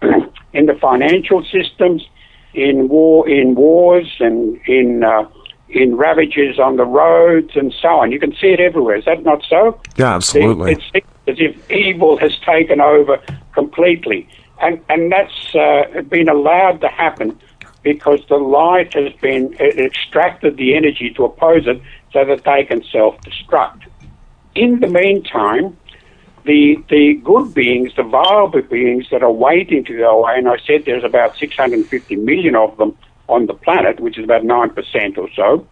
in the financial systems, in war, in wars, and in uh, in ravages on the roads, and so on. You can see it everywhere. Is that not so? Yeah, absolutely. It, it's as if evil has taken over completely, and and that's uh, been allowed to happen because the light has been it extracted the energy to oppose it, so that they can self-destruct. In the meantime, the the good beings, the viable beings that are waiting to go away, and I said there's about six hundred fifty million of them on the planet, which is about nine percent or so,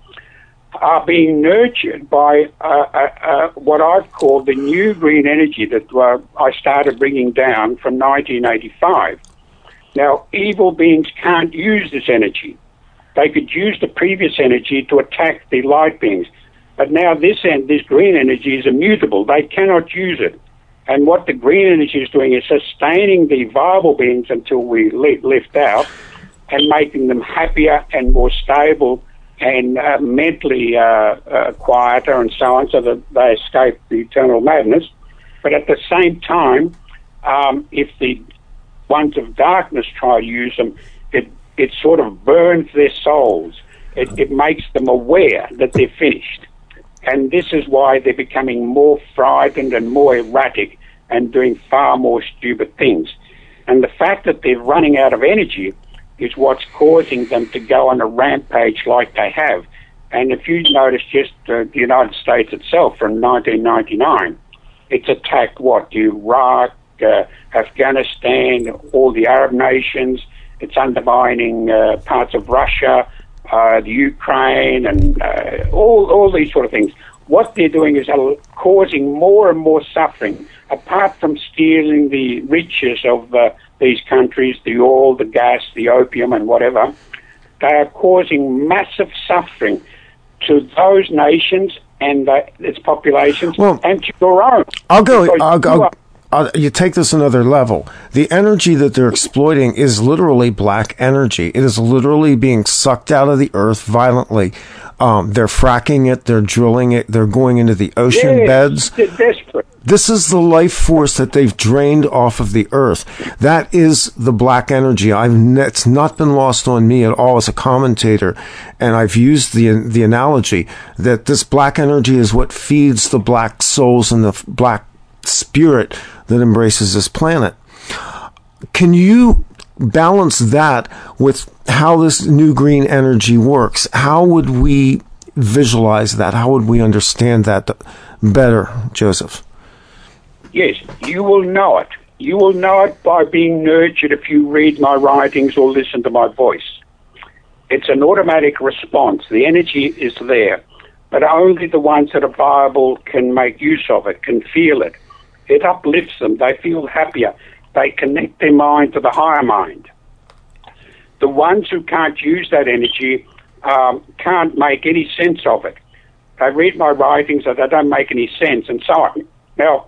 are being nurtured by uh, uh, uh, what I've called the new green energy that uh, I started bringing down from nineteen eighty-five. Now, evil beings can't use this energy. They could use the previous energy to attack the light beings. But now this end, this green energy is immutable. They cannot use it. And what the green energy is doing is sustaining the viable beings until we lift out, and making them happier and more stable and uh, mentally uh, uh, quieter and so on, so that they escape the eternal madness. But at the same time, um, if the ones of darkness try to use them, it, it sort of burns their souls. It, it makes them aware that they're finished. And this is why they're becoming more frightened and more erratic and doing far more stupid things. And the fact that they're running out of energy is what's causing them to go on a rampage like they have. And if you notice just uh, the United States itself from nineteen ninety-nine, it's attacked what? Iraq, uh, Afghanistan, all the Arab nations. It's undermining uh, parts of Russia, uh, the Ukraine, and uh, all, all these sort of things. What they're doing is uh, causing more and more suffering, apart from stealing the riches of uh, these countries, the oil, the gas, the opium, and whatever. They are causing massive suffering to those nations and uh, its populations, well, and to your own. I'll go. I'll go. Uh, you take this another level. The energy that they're exploiting is literally black energy. It is literally being sucked out of the earth violently. Um, they're fracking it. They're drilling it. They're going into the ocean yes, beds. They're desperate. This is the life force that they've drained off of the earth. That is the black energy. I've it's not been lost on me at all as a commentator, and I've used the the analogy that this black energy is what feeds the black souls and the black spirit that embraces this planet. Can you balance that with how this new green energy works? How would we visualize that? How would we understand that better, Joseph? Yes, you will know it. You will know it by being nurtured if you read my writings or listen to my voice. It's an automatic response. The energy is there, but only the ones that are viable can make use of it, can feel it. It uplifts them. They feel happier. They connect their mind to the higher mind. The ones who can't use that energy um, can't make any sense of it. They read my writings and they don't make any sense, and so on. Now,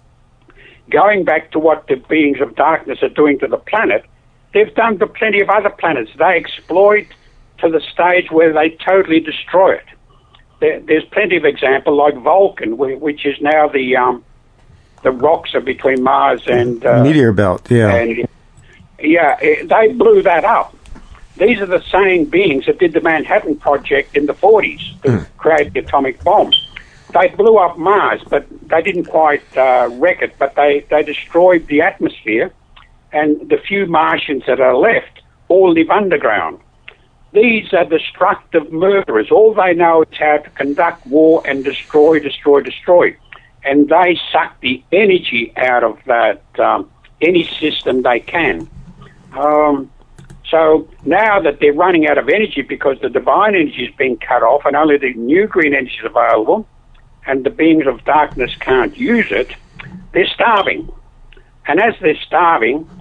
going back to what the beings of darkness are doing to the planet, they've done to plenty of other planets. They exploit to the stage where they totally destroy it. There, there's plenty of examples, like Vulcan, which is now the um, the rocks are between Mars and uh, meteor belt. Yeah, and, yeah, they blew that up. These are the same beings that did the Manhattan Project in the forties to mm. create the atomic bomb. They blew up Mars, but they didn't quite uh, wreck it, but they, they destroyed the atmosphere, and the few Martians that are left all live underground. These are destructive murderers. All they know is how to conduct war and destroy, destroy, destroy. And they suck the energy out of that, um, any system they can. Um, so now that they're running out of energy because the divine energy is being cut off and only the new green energy is available, and the beings of darkness can't use it, they're starving. And as they're starving,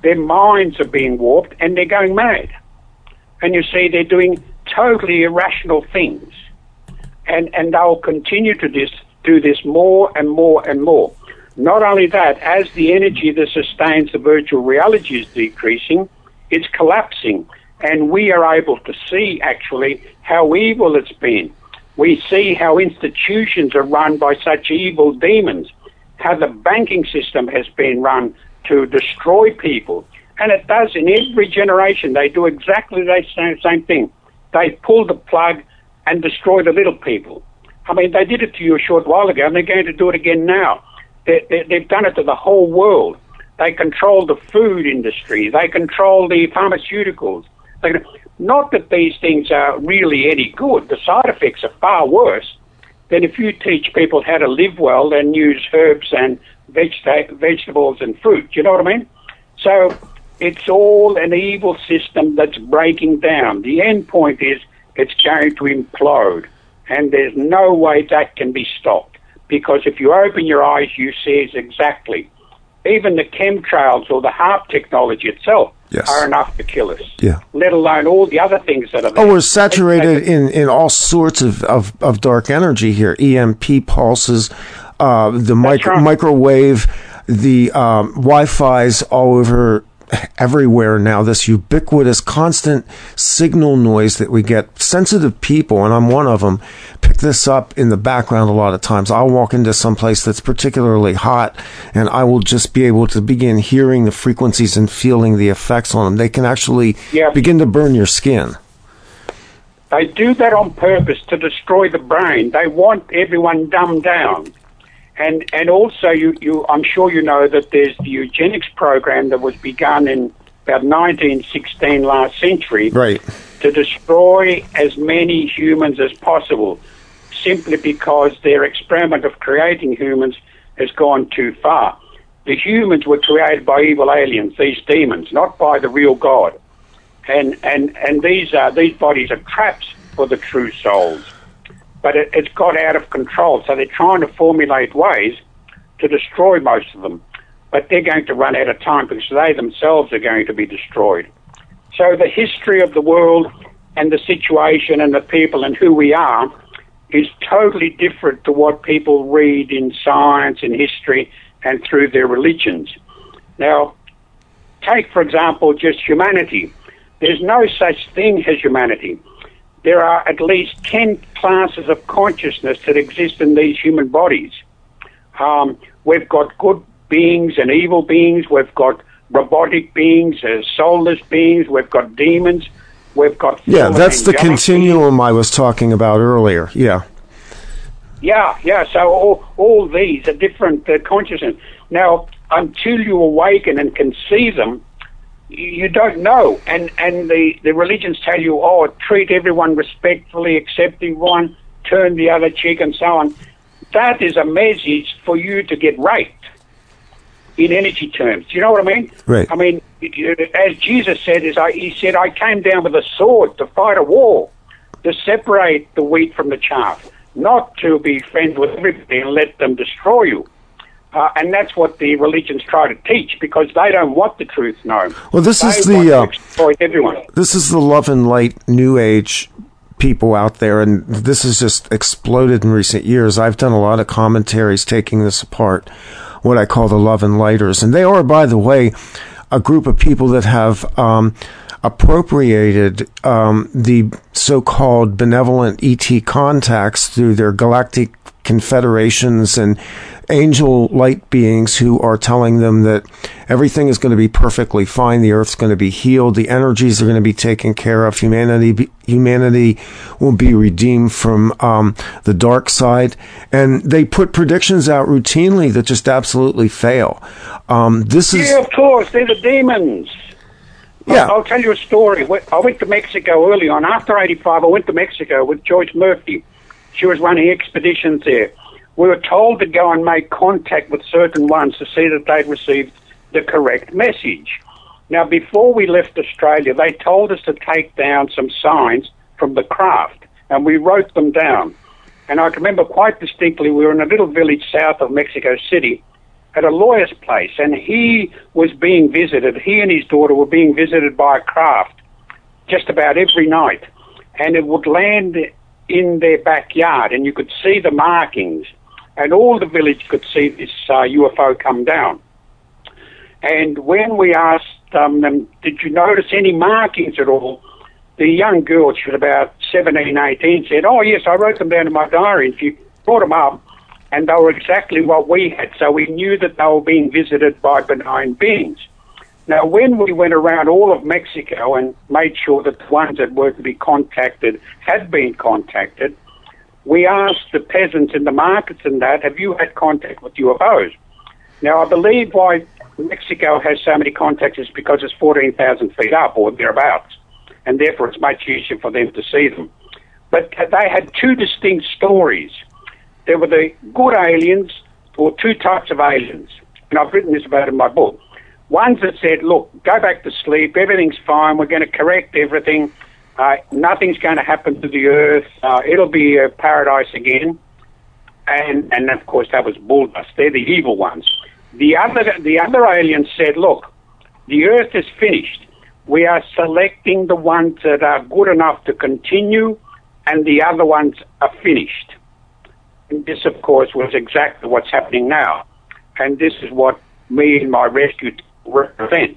their minds are being warped and they're going mad. And you see, they're doing totally irrational things. And, and they'll continue to this, do this more and more and more. Not only that, as the energy that sustains the virtual reality is decreasing, it's collapsing. And we are able to see, actually, how evil it's been. We see how institutions are run by such evil demons, how the banking system has been run to destroy people. And it does in every generation. They do exactly the same, same thing. They pull the plug and destroy the little people. I mean, they did it to you a short while ago, and they're going to do it again now. They, they, they've done it to the whole world. They control the food industry. They control the pharmaceuticals. They, not that these things are really any good. The side effects are far worse than if you teach people how to live well and use herbs and vegeta- vegetables and fruit. You know what I mean? So it's all an evil system that's breaking down. The end point is it's going to implode, and there's no way that can be stopped. Because if you open your eyes, you see exactly. Even the chemtrails or the HAARP technology itself yes. are enough to kill us. Yeah. Let alone all the other things that are there. Oh, we're saturated in, in all sorts of, of, of dark energy here. E M P pulses, uh, the micro, right. microwave, the um, Wi-Fi's all over everywhere now, this ubiquitous constant signal noise that we get. Sensitive people, and I'm one of them, pick this up in the background a lot of times. I'll walk into some place that's particularly hot, and I will just be able to begin hearing the frequencies and feeling the effects on them. They can actually yeah. begin to burn your skin. They do that on purpose to destroy the brain. They want everyone dumbed down. And and also, you, you, I'm sure you know that there's the eugenics program that was begun in about nineteen sixteen last century right. to destroy as many humans as possible, simply because their experiment of creating humans has gone too far. The humans were created by evil aliens, these demons, not by the real God. And and and these are these bodies are traps for the true souls. But it, it's got out of control, so they're trying to formulate ways to destroy most of them. But they're going to run out of time because they themselves are going to be destroyed. So the history of the world and the situation and the people and who we are is totally different to what people read in science and history and through their religions. Now, take, for example, just humanity. There's no such thing as humanity. There are at least ten classes of consciousness that exist in these human bodies. Um, we've got good beings and evil beings. We've got robotic beings, uh, soulless beings. We've got demons. We've got... Yeah, that's the continuum beings. I was talking about earlier. Yeah. Yeah, yeah. So all, all these are different uh, consciousness. Now, until you awaken and can see them, you don't know, and and the, the religions tell you, oh, treat everyone respectfully, accept everyone, turn the other cheek, and so on. That is a message for you to get raped in energy terms. Do you know what I mean? Right. I mean, as Jesus said, is I, he said, I came down with a sword to fight a war, to separate the wheat from the chaff, not to be friends with everybody and let them destroy you. Uh, and that's what the religions try to teach, because they don't want the truth known. Well, this they is the uh, exploit everyone. This is the love and light New Age people out there, and this has just exploded in recent years. I've done a lot of commentaries taking this apart, what I call the love and lighters, and they are, by the way, a group of people that have um, appropriated um, the so-called benevolent E T contacts through their galactic confederations and angel light beings who are telling them that everything is going to be perfectly fine, the earth's going to be healed, the energies are going to be taken care of, humanity be, humanity will be redeemed from um, the dark side, and they put predictions out routinely that just absolutely fail. Um, this is yeah, of course, they're the demons. Yeah. I'll, I'll tell you a story. I went to Mexico early on. After eighty-five, I went to Mexico with Joyce Murphy. She was running expeditions there. We were told to go and make contact with certain ones to see that they'd received the correct message. Now, before we left Australia, they told us to take down some signs from the craft, and we wrote them down. And I can remember quite distinctly, we were in a little village south of Mexico City, at a lawyer's place, and he was being visited. He and his daughter were being visited by a craft just about every night, and it would land in their backyard, and you could see the markings, and all the village could see this uh, U F O come down. And when we asked um, them, did you notice any markings at all? The young girl, she was about seventeen, eighteen, said, oh, yes, I wrote them down in my diary. And she brought them up, and they were exactly what we had. So we knew that they were being visited by benign beings. Now, when we went around all of Mexico and made sure that the ones that were to be contacted had been contacted, we asked the peasants in the markets and that, have you had contact with U F Os? Now, I believe why Mexico has so many contacts is because it's fourteen thousand feet up or thereabouts, and therefore it's much easier for them to see them. But they had two distinct stories. There were the good aliens, or two types of aliens, and I've written this about in my book. Ones that said, look, go back to sleep, everything's fine, we're going to correct everything, uh, nothing's going to happen to the earth, uh, it'll be a paradise again. And, and of course, that was bull dust. They're the evil ones. The other, the other aliens said, look, the earth is finished. We are selecting the ones that are good enough to continue, and the other ones are finished. And this, of course, was exactly what's happening now. And this is what me and my rescue represent.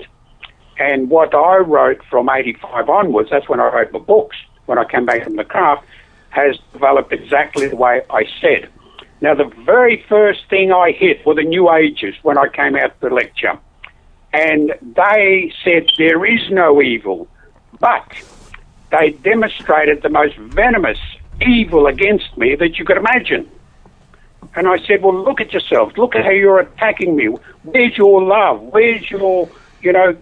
And what I wrote from eighty-five onwards, that's when I wrote my books, when I came back from the craft, has developed exactly the way I said. Now, the very first thing I hit were the New Ages when I came out to lecture. And they said there is no evil, but they demonstrated the most venomous evil against me that you could imagine. And I said, well, look at yourselves. Look at how you're attacking me. Where's your love? Where's your, you know,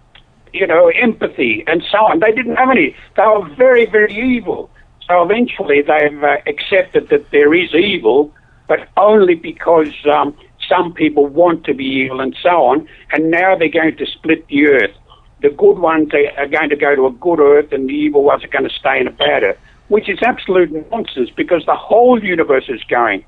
you know, empathy and so on? They didn't have any. They were very, very evil. So eventually they've uh, accepted that there is evil, but only because um, some people want to be evil and so on. And now they're going to split the earth. The good ones are going to go to a good earth, and the evil ones are going to stay in a bad earth, which is absolute nonsense because the whole universe is going.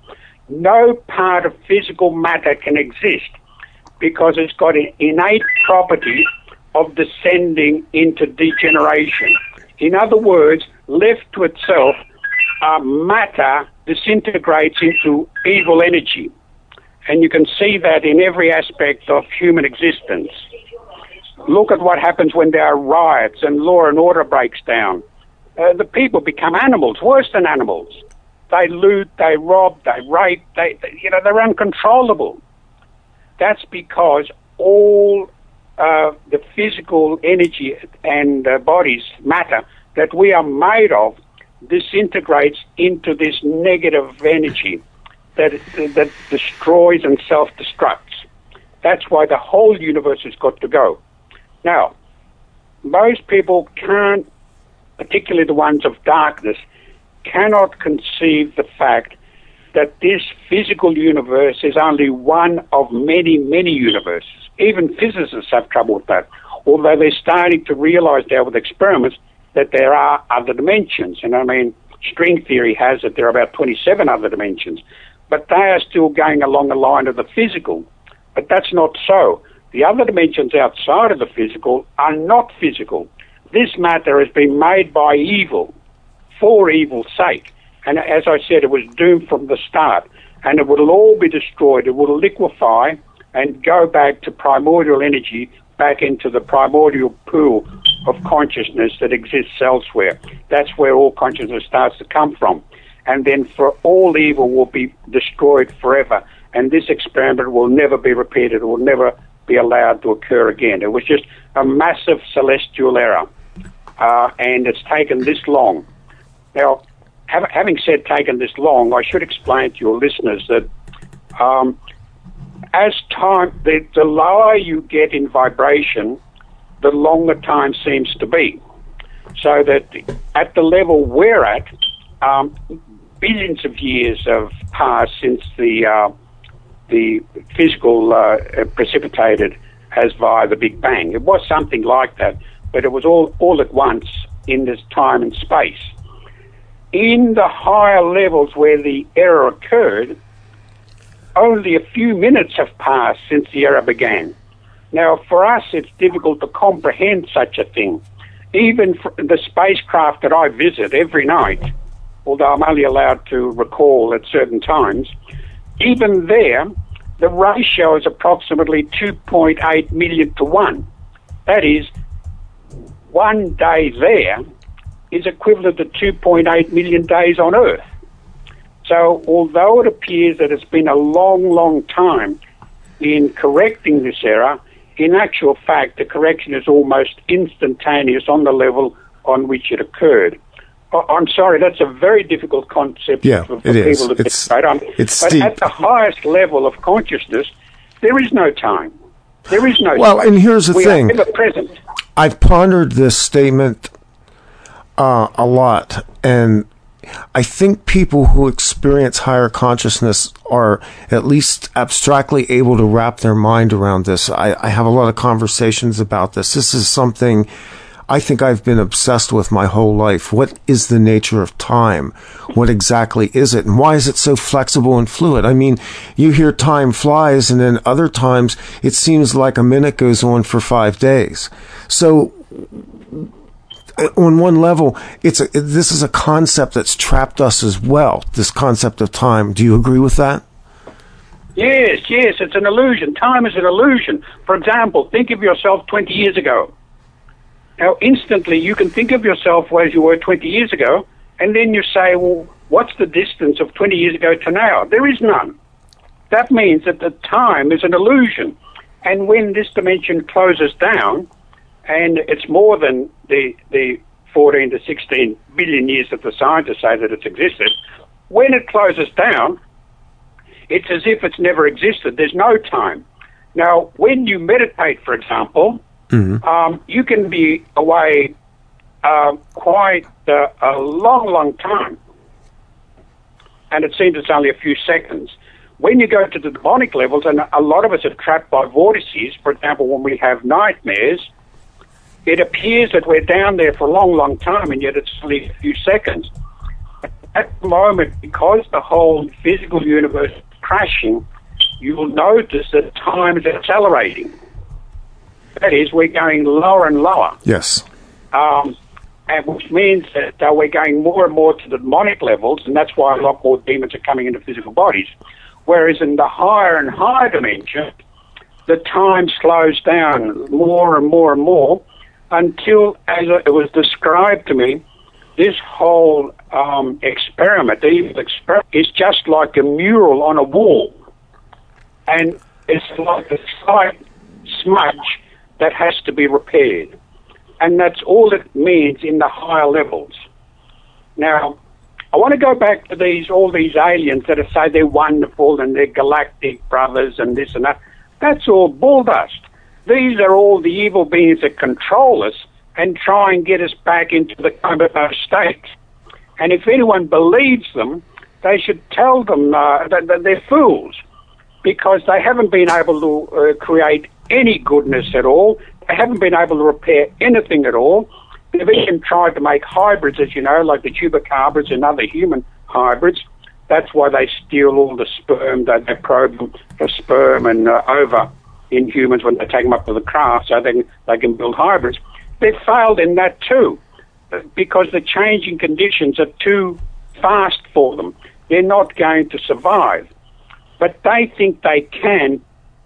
No part of physical matter can exist because it's got an innate property of descending into degeneration. In other words, left to itself, uh, matter disintegrates into evil energy. And you can see that in every aspect of human existence. Look at what happens when there are riots and law and order breaks down. Uh, the people become animals, worse than animals. They loot, they rob, they rape, they, they you know, they're uncontrollable. That's because all uh, the physical energy and uh, bodies, matter, that we are made of disintegrates into this negative energy that, that destroys and self-destructs. That's why the whole universe has got to go. Now, most people can't, particularly the ones of darkness, cannot conceive the fact that this physical universe is only one of many, many universes. Even physicists have trouble with that, although they're starting to realize now with experiments that there are other dimensions. And I mean, string theory has that there are about twenty-seven other dimensions, but they are still going along the line of the physical. But that's not so. The other dimensions outside of the physical are not physical. This matter has been made by evil, for evil's sake. And as I said, it was doomed from the start. And it will all be destroyed. It will liquefy and go back to primordial energy, back into the primordial pool of consciousness that exists elsewhere. That's where all consciousness starts to come from. And then for all evil will be destroyed forever. And this experiment will never be repeated. It will never be allowed to occur again. It was just a massive celestial error. Uh, and it's taken this long. Now, have, having said taken this long, I should explain to your listeners that um, as time, the, the lower you get in vibration, the longer time seems to be. So that at the level we're at, um, billions of years have passed since the uh, the physical uh, precipitated as via the Big Bang. It was something like that, but it was all, all at once in this time and space. In the higher levels where the error occurred, only a few minutes have passed since the era began. Now, for us, it's difficult to comprehend such a thing. Even for the spacecraft that I visit every night, although I'm only allowed to recall at certain times, even there, the ratio is approximately two point eight million to one. That is, one day there is equivalent to two point eight million days on Earth. So although it appears that it's been a long, long time in correcting this error, in actual fact, the correction is almost instantaneous on the level on which it occurred. I'm sorry, that's a very difficult concept yeah, for, for it people is. to it's, get right on. It's but steep. At the highest level of consciousness, there is no time. There is no well, time. and here's the we thing. We are ever present. I've pondered this statement uh, a lot, and I think people who experience higher consciousness are at least abstractly able to wrap their mind around this. I, I have a lot of conversations about this. This is something I think I've been obsessed with my whole life. What is the nature of time? What exactly is it? And why is it so flexible and fluid? I mean, you hear time flies, and then other times it seems like a minute goes on for five days. So on one level, it's a, this is a concept that's trapped us as well, this concept of time. Do you agree with that? Yes, yes, it's an illusion. Time is an illusion. For example, think of yourself twenty years ago. Now, instantly, you can think of yourself as you were twenty years ago, and then you say, well, what's the distance of twenty years ago to now? There is none. That means that the time is an illusion. And when this dimension closes down, and it's more than the the fourteen to sixteen billion years that the scientists say that it's existed, when it closes down, it's as if it's never existed. There's no time. Now, when you meditate, for example, mm-hmm. um, you can be away uh, quite uh, a long, long time, and it seems it's only a few seconds. When you go to the demonic levels, and a lot of us are trapped by vortices, for example, when we have nightmares, it appears that we're down there for a long, long time, and yet it's only a few seconds. At the moment, because the whole physical universe is crashing, you will notice that time is accelerating. That is, we're going lower and lower. Yes. Um, and which means that uh, we're going more and more to the demonic levels, and that's why a lot more demons are coming into physical bodies. Whereas in the higher and higher dimension, the time slows down more and more and more, until, as it was described to me, this whole um, experiment, the evil experiment, is just like a mural on a wall. And it's like a slight smudge that has to be repaired. And that's all it means in the higher levels. Now, I want to go back to these all these aliens that say they're wonderful and they're galactic brothers and this and that. That's all bull dust. These are all the evil beings that control us and try and get us back into the comatose state. And if anyone believes them, they should tell them uh, that, that they're fools, because they haven't been able to uh, create any goodness at all. They haven't been able to repair anything at all. They've even tried to make hybrids, as you know, like the chupacabras and other human hybrids. That's why they steal all the sperm, they, they probe them for sperm and uh, ova in humans when they take them up to the craft so they can, they can build hybrids. They've failed in that too, because the changing conditions are too fast for them. They're not going to survive. But they think they can.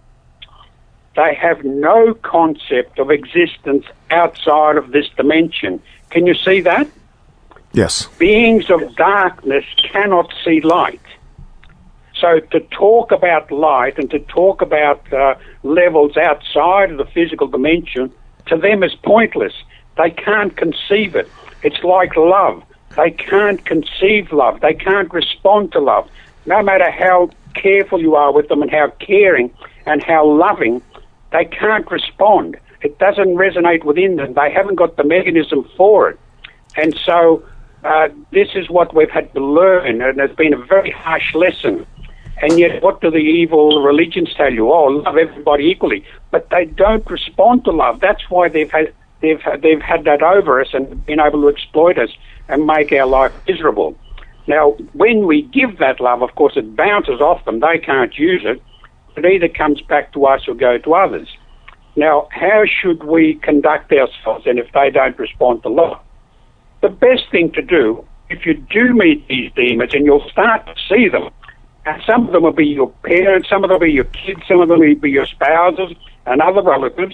They have no concept of existence outside of this dimension. Can you see that? Yes. Beings of darkness cannot see light. So to talk about light and to talk about uh, levels outside of the physical dimension, to them is pointless. They can't conceive it. It's like love. They can't conceive love. They can't respond to love. No matter how careful you are with them and how caring and how loving, they can't respond. It doesn't resonate within them. They haven't got the mechanism for it. And so uh, this is what we've had to learn, and it's been a very harsh lesson. And yet, what do the evil religions tell you? Oh, love everybody equally. But they don't respond to love. That's why they've had they've they've had that over us and been able to exploit us and make our life miserable. Now, when we give that love, of course, it bounces off them. They can't use it. It either comes back to us or go to others. Now, how should we conduct ourselves and if they don't respond to love? The best thing to do, if you do meet these demons, and you'll start to see them, and some of them will be your parents, some of them will be your kids, some of them will be your spouses and other relatives,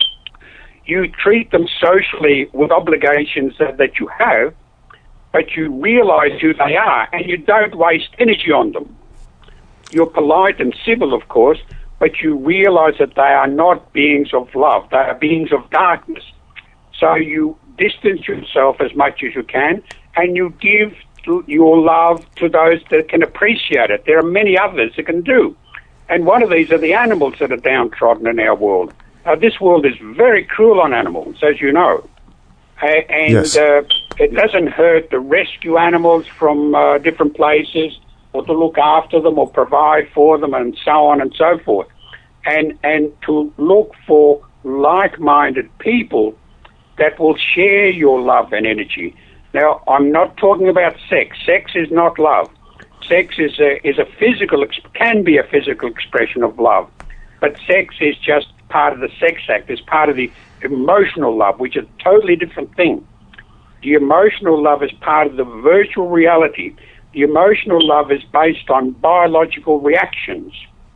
you treat them socially with obligations that, that you have, but you realize who they are, and you don't waste energy on them. You're polite and civil, of course, but you realize that they are not beings of love. They are beings of darkness. So you distance yourself as much as you can, and you give your love to those that can appreciate it. There are many others that can do. And one of these are the animals that are downtrodden in our world. Uh, this world is very cruel on animals, as you know. Uh, and yes. uh, it doesn't hurt to rescue animals from uh, different places, or to look after them or provide for them and so on and so forth. And and to look for like-minded people that will share your love and energy. Now, I'm not talking about sex. Sex is not love. Sex is a, is a physical, can be a physical expression of love. But sex is just part of the sex act. It's part of the emotional love, which is a totally different thing. The emotional love is part of the virtual reality. The emotional love is based on biological reactions,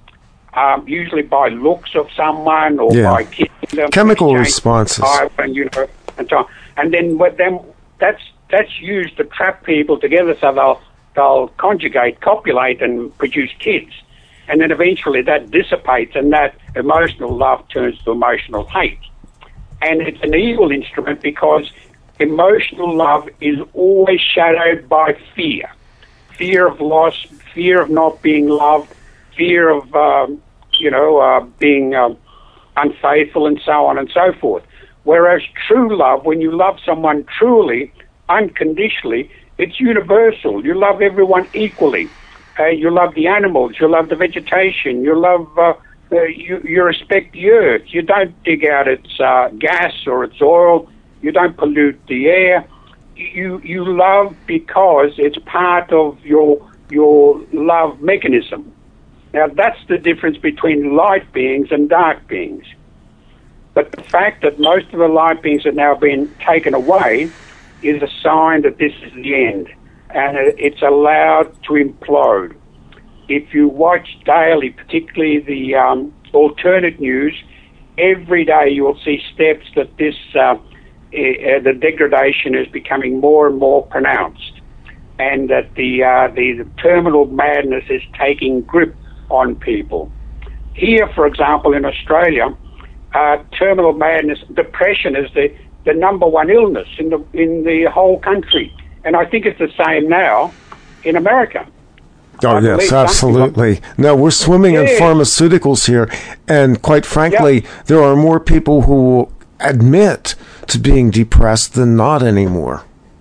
um, usually by looks of someone or yeah. by kissing them, chemical responses, and you know, and so on. And then, with them, that's that's used to trap people together, so they'll they'll conjugate, copulate, and produce kids. And then eventually that dissipates, and that emotional love turns to emotional hate. And it's an evil instrument because emotional love is always shadowed by fear. Fear of loss, fear of not being loved, fear of, um, you know, uh, being um, unfaithful, and so on and so forth. Whereas true love, when you love someone truly, unconditionally, it's universal. You love everyone equally. Uh, you love the animals. You love the vegetation. You love, uh, uh, you, you respect the earth. You don't dig out its uh, gas or its oil. You don't pollute the air. You you love because it's part of your your love mechanism. Now that's the difference between light beings and dark beings. But the fact that most of the light beings have now been taken away is a sign that this is the end, and it's allowed to implode. If you watch daily, particularly the um, alternate news, every day you will see steps that this. Uh, Uh, the degradation is becoming more and more pronounced, and that the, uh, the the terminal madness is taking grip on people. Here, for example, in Australia, uh, terminal madness, depression is the, the number one illness in the in the whole country, and I think it's the same now in America. Oh, yes, absolutely. No, we're swimming yeah. in pharmaceuticals here, and quite frankly, yep. there are more people who admit to being depressed than not anymore,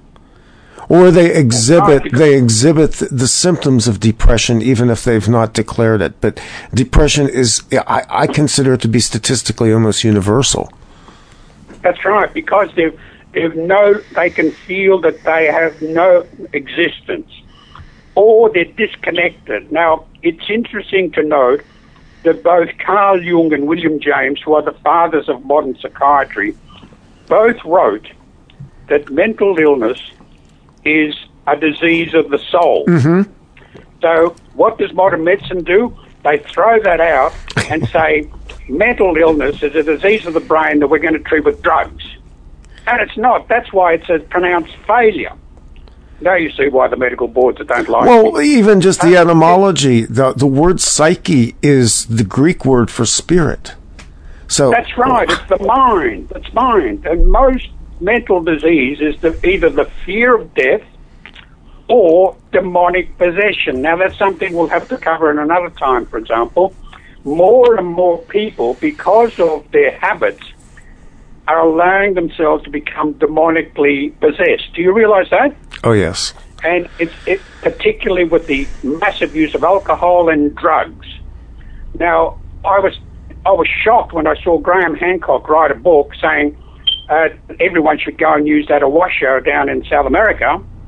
or they exhibit they exhibit the symptoms of depression even if they've not declared it. But depression is, I, I consider it to be statistically almost universal. That's right, because they've they've no they can feel that they have no existence, or they're disconnected. Now, it's interesting to note that both Carl Jung and William James, who are the fathers of modern psychiatry, both wrote that mental illness is a disease of the soul. Mm-hmm. So what does modern medicine do? They throw that out and say mental illness is a disease of the brain that we're going to treat with drugs. And it's not. That's why it's a pronounced failure. Now you see why the medical boards don't like it. Well, even just the etymology, the the word psyche is the Greek word for spirit. So that's right. It's the mind. It's mind. And most mental disease is the, either the fear of death or demonic possession. Now, that's something we'll have to cover in another time, for example. More and more people, because of their habits, are allowing themselves to become demonically possessed. Do you realize that? Oh, yes. And it's it, particularly with the massive use of alcohol and drugs. Now, I was I was shocked when I saw Graham Hancock write a book saying uh, everyone should go and use that Awasho down in South America.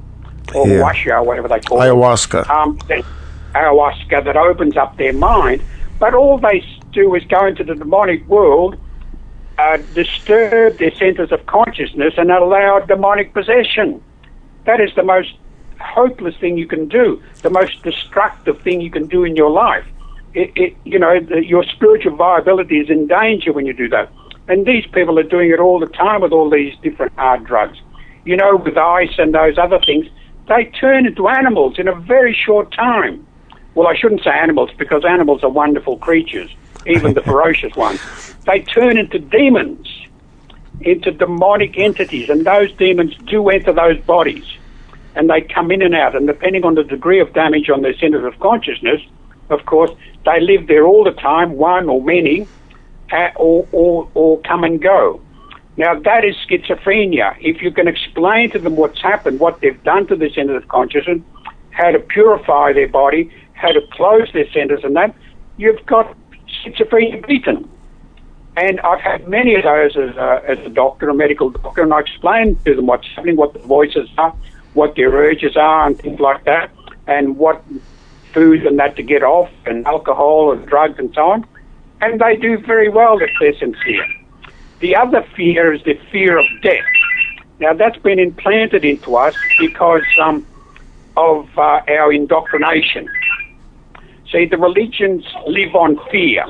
or Yeah. washa, or whatever they call Ayahuasca. it. Um, that, ayahuasca that opens up their mind. But all they do is go into the demonic world, uh, disturb their centers of consciousness, and allow demonic possession. That is the most hopeless thing you can do, the most destructive thing you can do in your life. It, it, you know, the, your spiritual viability is in danger when you do that. And these people are doing it all the time with all these different hard drugs. You know, with ice and those other things, they turn into animals in a very short time. Well, I shouldn't say animals, because animals are wonderful creatures, even the ferocious ones. They turn into demons, into demonic entities, and those demons do enter those bodies. And they come in and out, and depending on the degree of damage on their centers of consciousness, of course, they live there all the time, one or many, uh, or, or, or come and go. Now, that is schizophrenia. If you can explain to them what's happened, what they've done to their centers of consciousness, how to purify their body, how to close their centers and that, you've got schizophrenia beaten. And I've had many of those as a, as a doctor, a medical doctor, and I explain to them what's happening, what the voices are, what their urges are, and things like that, and what food and that to get off, and alcohol and drugs and so on. And they do very well if they're sincere. The other fear is the fear of death. Now, that's been implanted into us because um, of uh, our indoctrination. See, the religions live on fear.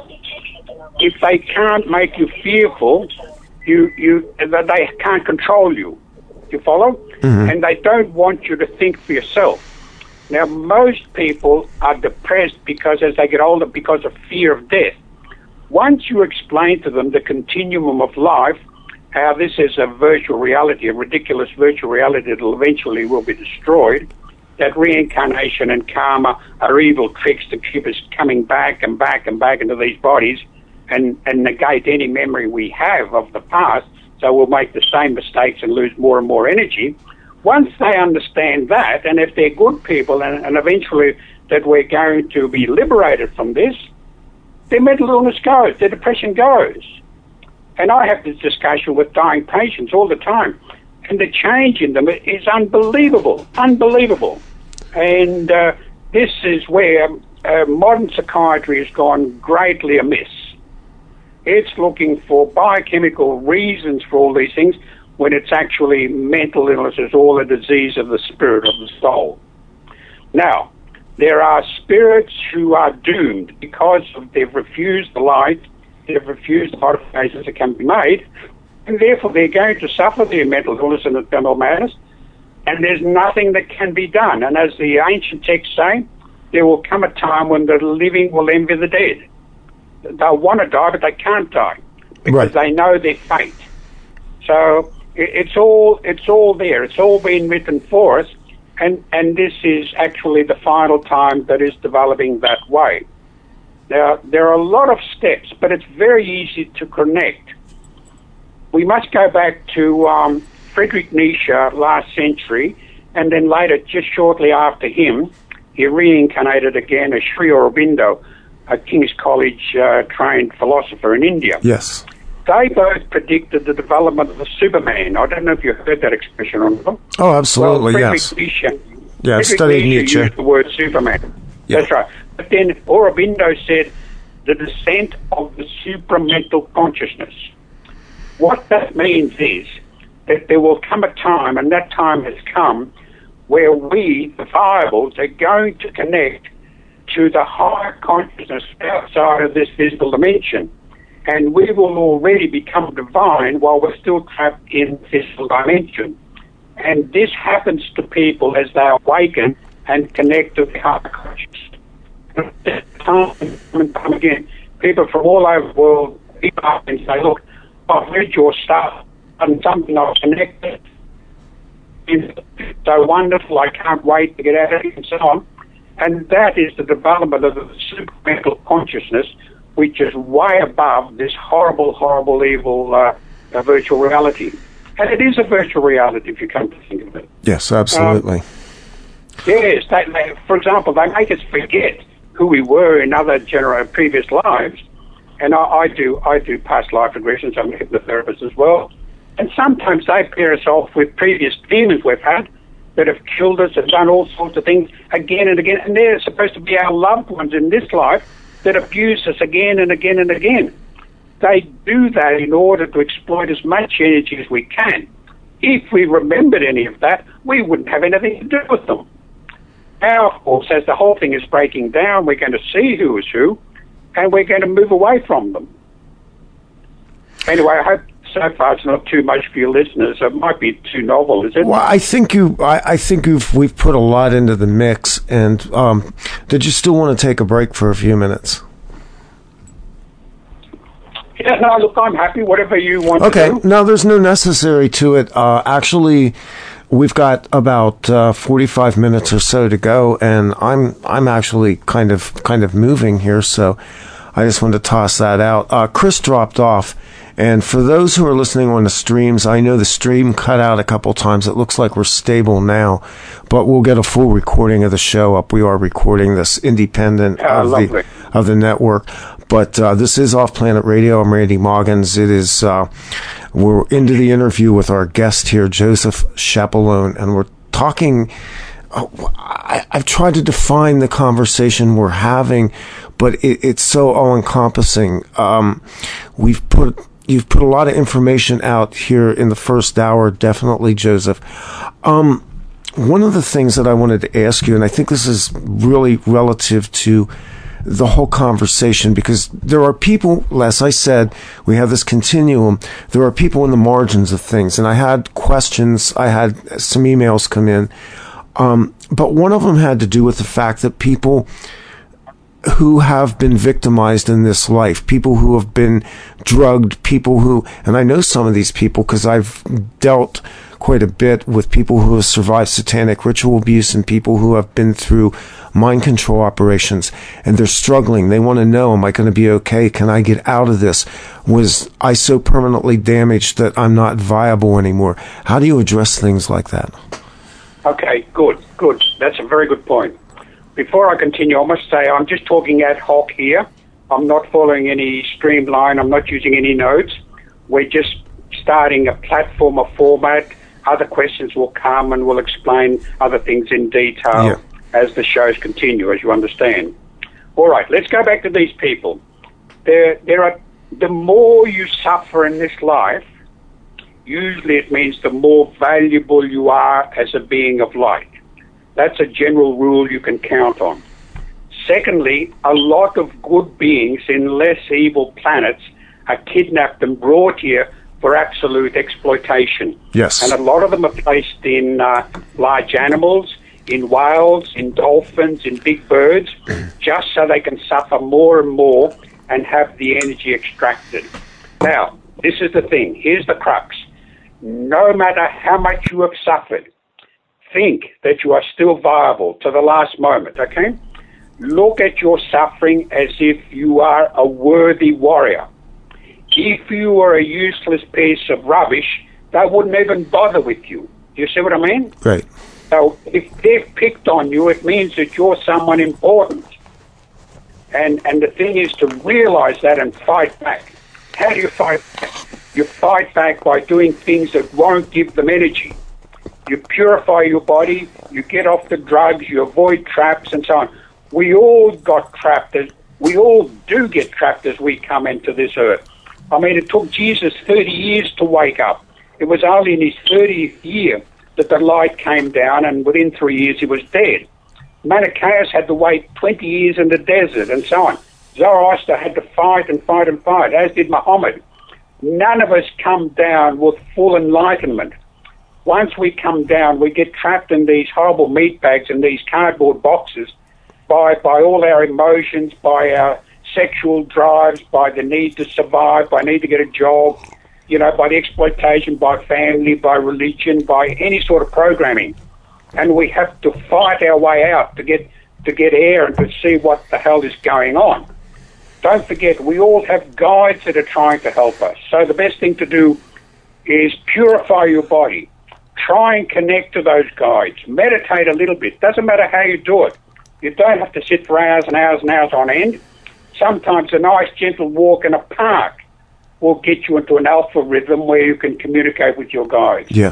If they can't make you fearful, you you they can't control you. You follow? Mm-hmm. And they don't want you to think for yourself. Now, most people are depressed because as they get older, because of fear of death. Once you explain to them the continuum of life, how this is a virtual reality, a ridiculous virtual reality that will eventually will be destroyed, that reincarnation and karma are evil tricks to keep us coming back and back and back into these bodies and, and negate any memory we have of the past, so we'll make the same mistakes and lose more and more energy. Once they understand that, and if they're good people, and, and eventually that we're going to be liberated from this, their mental illness goes, their depression goes. And I have this discussion with dying patients all the time, and the change in them is unbelievable, unbelievable. And uh, this is where uh, modern psychiatry has gone greatly amiss. It's looking for biochemical reasons for all these things when it's actually mental illness is all a disease of the spirit, of the soul. Now, there are spirits who are doomed because of they've refused the light, they've refused the modifications that can be made, and therefore they're going to suffer their mental illness and eternal madness, and there's nothing that can be done. And as the ancient texts say, there will come a time when the living will envy the dead. They'll want to die, but they can't die because right. they know their fate. So it's all it's all there. It's all been written for us. And, and this is actually the final time that is developing that way. Now, there are a lot of steps, but it's very easy to connect. We must go back to um, Friedrich Nietzsche last century, and then later, just shortly after him, he reincarnated again as Sri Aurobindo, a King's College uh, trained philosopher in India. Yes. They both predicted the development of the Superman. I don't know if you heard that expression on them. Oh, absolutely, well, yes. Nietzsche, yeah, I studied Nietzsche. used the word Superman. Yeah. That's right. But then Aurobindo said the descent of the supramental consciousness. What that means is that there will come a time, and that time has come, where we, the viables, are going to connect to the higher consciousness outside of this physical dimension. And we will already become divine while we're still trapped in the physical dimension. And this happens to people as they awaken and connect to the higher consciousness. Time and time again, people from all over the world pick up and say, look, I've read your stuff and something I've connected. It's so wonderful, I can't wait to get out of it and so on. And that is the development of the supramental consciousness, which is way above this horrible, horrible, evil uh, uh, virtual reality. And it is a virtual reality if you come to think of it. Yes, absolutely. Um, yes, they, they, for example, they make us forget who we were in other gener- previous lives. And I, I do I do past life regressions. I'm a hypnotherapist as well. And sometimes they pair us off with previous demons we've had, that have killed us and done all sorts of things again and again. And they're supposed to be our loved ones in this life that abuse us again and again and again. They do that in order to exploit as much energy as we can. If we remembered any of that, we wouldn't have anything to do with them. Now, of course, as the whole thing is breaking down, we're going to see who is who, and we're going to move away from them. Anyway, I hope so far it's not too much for your listeners. It might be too novel, is it? Well, I think you. I, I think you've we've put a lot into the mix. And um, did you still want to take a break for a few minutes? Yeah, no, look, I'm happy. Whatever you want okay. to do. No, there's no necessary to it. Uh, actually, we've got about uh, forty-five minutes or so to go, and I'm I'm actually kind of kind of moving here, so I just wanted to toss that out. Uh, Chris dropped off. And for those who are listening on the streams, I know the stream cut out a couple times. It looks like we're stable now, but we'll get a full recording of the show up. We are recording this independent oh, of, the, of the network. But uh, this is Off Planet Radio. I'm Randy Moggins. It is, uh, we're into the interview with our guest here, Joseph Chapelone, and we're talking. Uh, I, I've tried to define the conversation we're having, but it, it's so all-encompassing. Um, we've put. You've put a lot of information out here in the first hour, definitely, Joseph. Um, one of the things that I wanted to ask you, and I think this is really relative to the whole conversation, because there are people, as I said, we have this continuum. There are people in the margins of things, and I had questions, I had some emails come in, um, but one of them had to do with the fact that people who have been victimized in this life, people who have been drugged, people who, and I know some of these people because I've dealt quite a bit with people who have survived satanic ritual abuse and people who have been through mind control operations, and they're struggling. They want to know, am I going to be okay? Can I get out of this? Was I so permanently damaged that I'm not viable anymore? How do you address things like that? Okay, good, good. That's a very good point. Before I continue, I must say I'm just talking ad hoc here. I'm not following any streamline. I'm not using any notes. We're just starting a platform, a format. Other questions will come and we'll explain other things in detail yeah. as the shows continue, as you understand. All right, let's go back to these people. There, there are. The more you suffer in this life, usually it means the more valuable you are as a being of light. That's a general rule you can count on. Secondly, a lot of good beings in less evil planets are kidnapped and brought here for absolute exploitation. Yes. And a lot of them are placed in uh, large animals, in whales, in dolphins, in big birds, just so they can suffer more and more and have the energy extracted. Now, this is the thing. Here's the crux. No matter how much you have suffered, think that you are still viable to the last moment, okay? Look at your suffering as if you are a worthy warrior. If you were a useless piece of rubbish, they wouldn't even bother with you. Do you see what I mean? Right. So if they've picked on you, it means that you're someone important. And, and the thing is to realize that and fight back. How do you fight back? You fight back by doing things that won't give them energy. You purify your body, you get off the drugs, you avoid traps and so on. We all got trapped, as, we all do get trapped as we come into this earth. I mean, it took Jesus thirty years to wake up. It was only in his thirtieth year that the light came down, and within three years he was dead. Manichaeus had to wait twenty years in the desert and so on. Zoroaster had to fight and fight and fight, as did Muhammad. None of us come down with full enlightenment. Once we come down, we get trapped in these horrible meat bags and these cardboard boxes by, by all our emotions, by our sexual drives, by the need to survive, by need to get a job, you know, by the exploitation, by family, by religion, by any sort of programming. And we have to fight our way out to get to get air and to see what the hell is going on. Don't forget, we all have guides that are trying to help us. So the best thing to do is purify your body. Try and connect to those guides. Meditate a little bit. Doesn't matter how you do it. You don't have to sit for hours and hours and hours on end. Sometimes a nice, gentle walk in a park will get you into an alpha rhythm where you can communicate with your guides. Yes.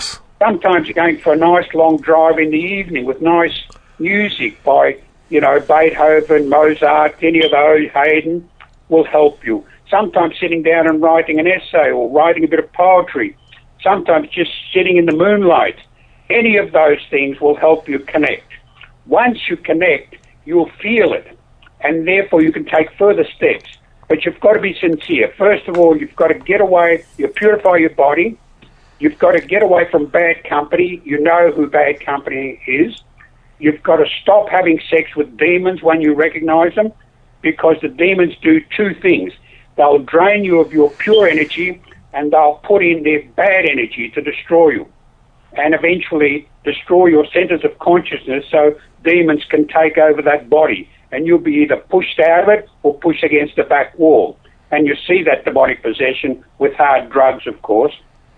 Sometimes you're going for a nice long drive in the evening with nice music by, you know, Beethoven, Mozart, any of those, Haydn, will help you. Sometimes sitting down and writing an essay or writing a bit of poetry. Sometimes just sitting in the moonlight. Any of those things will help you connect. Once you connect, you'll feel it, and therefore you can take further steps. But you've got to be sincere. First of all, you've got to get away, you purify your body. You've got to get away from bad company. You know who bad company is. You've got to stop having sex with demons when you recognize them, because the demons do two things. They'll drain you of your pure energy, and they'll put in their bad energy to destroy you, and eventually destroy your centers of consciousness so demons can take over that body, and you'll be either pushed out of it or pushed against the back wall. And you see that demonic possession with hard drugs, of course.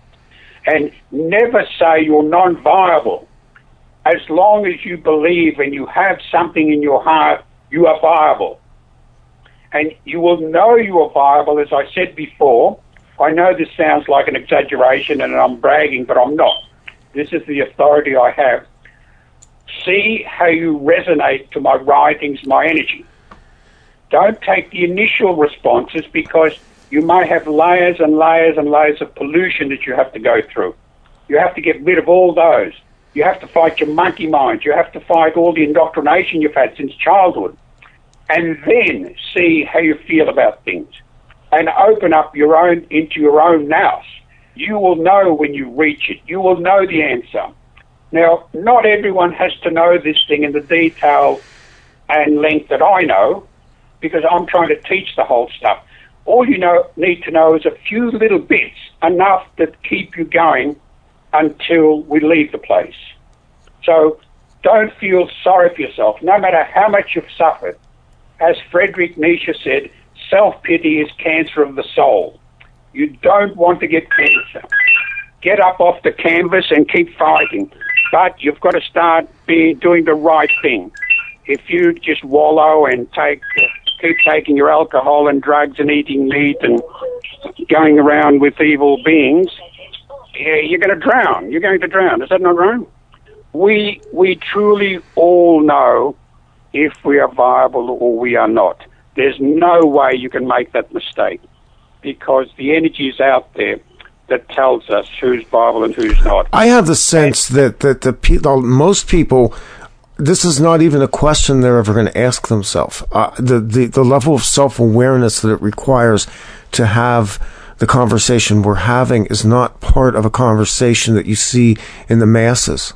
And never say you're non-viable. As long as you believe and you have something in your heart, you are viable. And you will know you are viable, as I said before. I know this sounds like an exaggeration and I'm bragging, but I'm not. This is the authority I have. See how you resonate to my writings, my energy. Don't take the initial responses, because you may have layers and layers and layers of pollution that you have to go through. You have to get rid of all those. You have to fight your monkey mind. You have to fight all the indoctrination you've had since childhood. And then see how you feel about things. And open up your own into your own nous. You will know when you reach it. You will know the answer. Now, not everyone has to know this thing in the detail and length that I know, because I'm trying to teach the whole stuff. All you know, need to know is a few little bits, enough that keep you going until we leave the place. So don't feel sorry for yourself, no matter how much you've suffered. As Friedrich Nietzsche said, self-pity is cancer of the soul. You don't want to get cancer. Get up off the canvas and keep fighting. But you've got to start be doing the right thing. If you just wallow and take... keep taking your alcohol and drugs and eating meat and going around with evil beings, yeah, you're going to drown. You're going to drown. Is that not right? We we truly all know if we are viable or we are not. There's no way you can make that mistake, because the energy is out there that tells us who's viable and who's not. I have the sense and, that, that the people, most people... This is not even a question they're ever going to ask themselves. Uh, the, the, the level of self-awareness that it requires to have the conversation we're having is not part of a conversation that you see in the masses.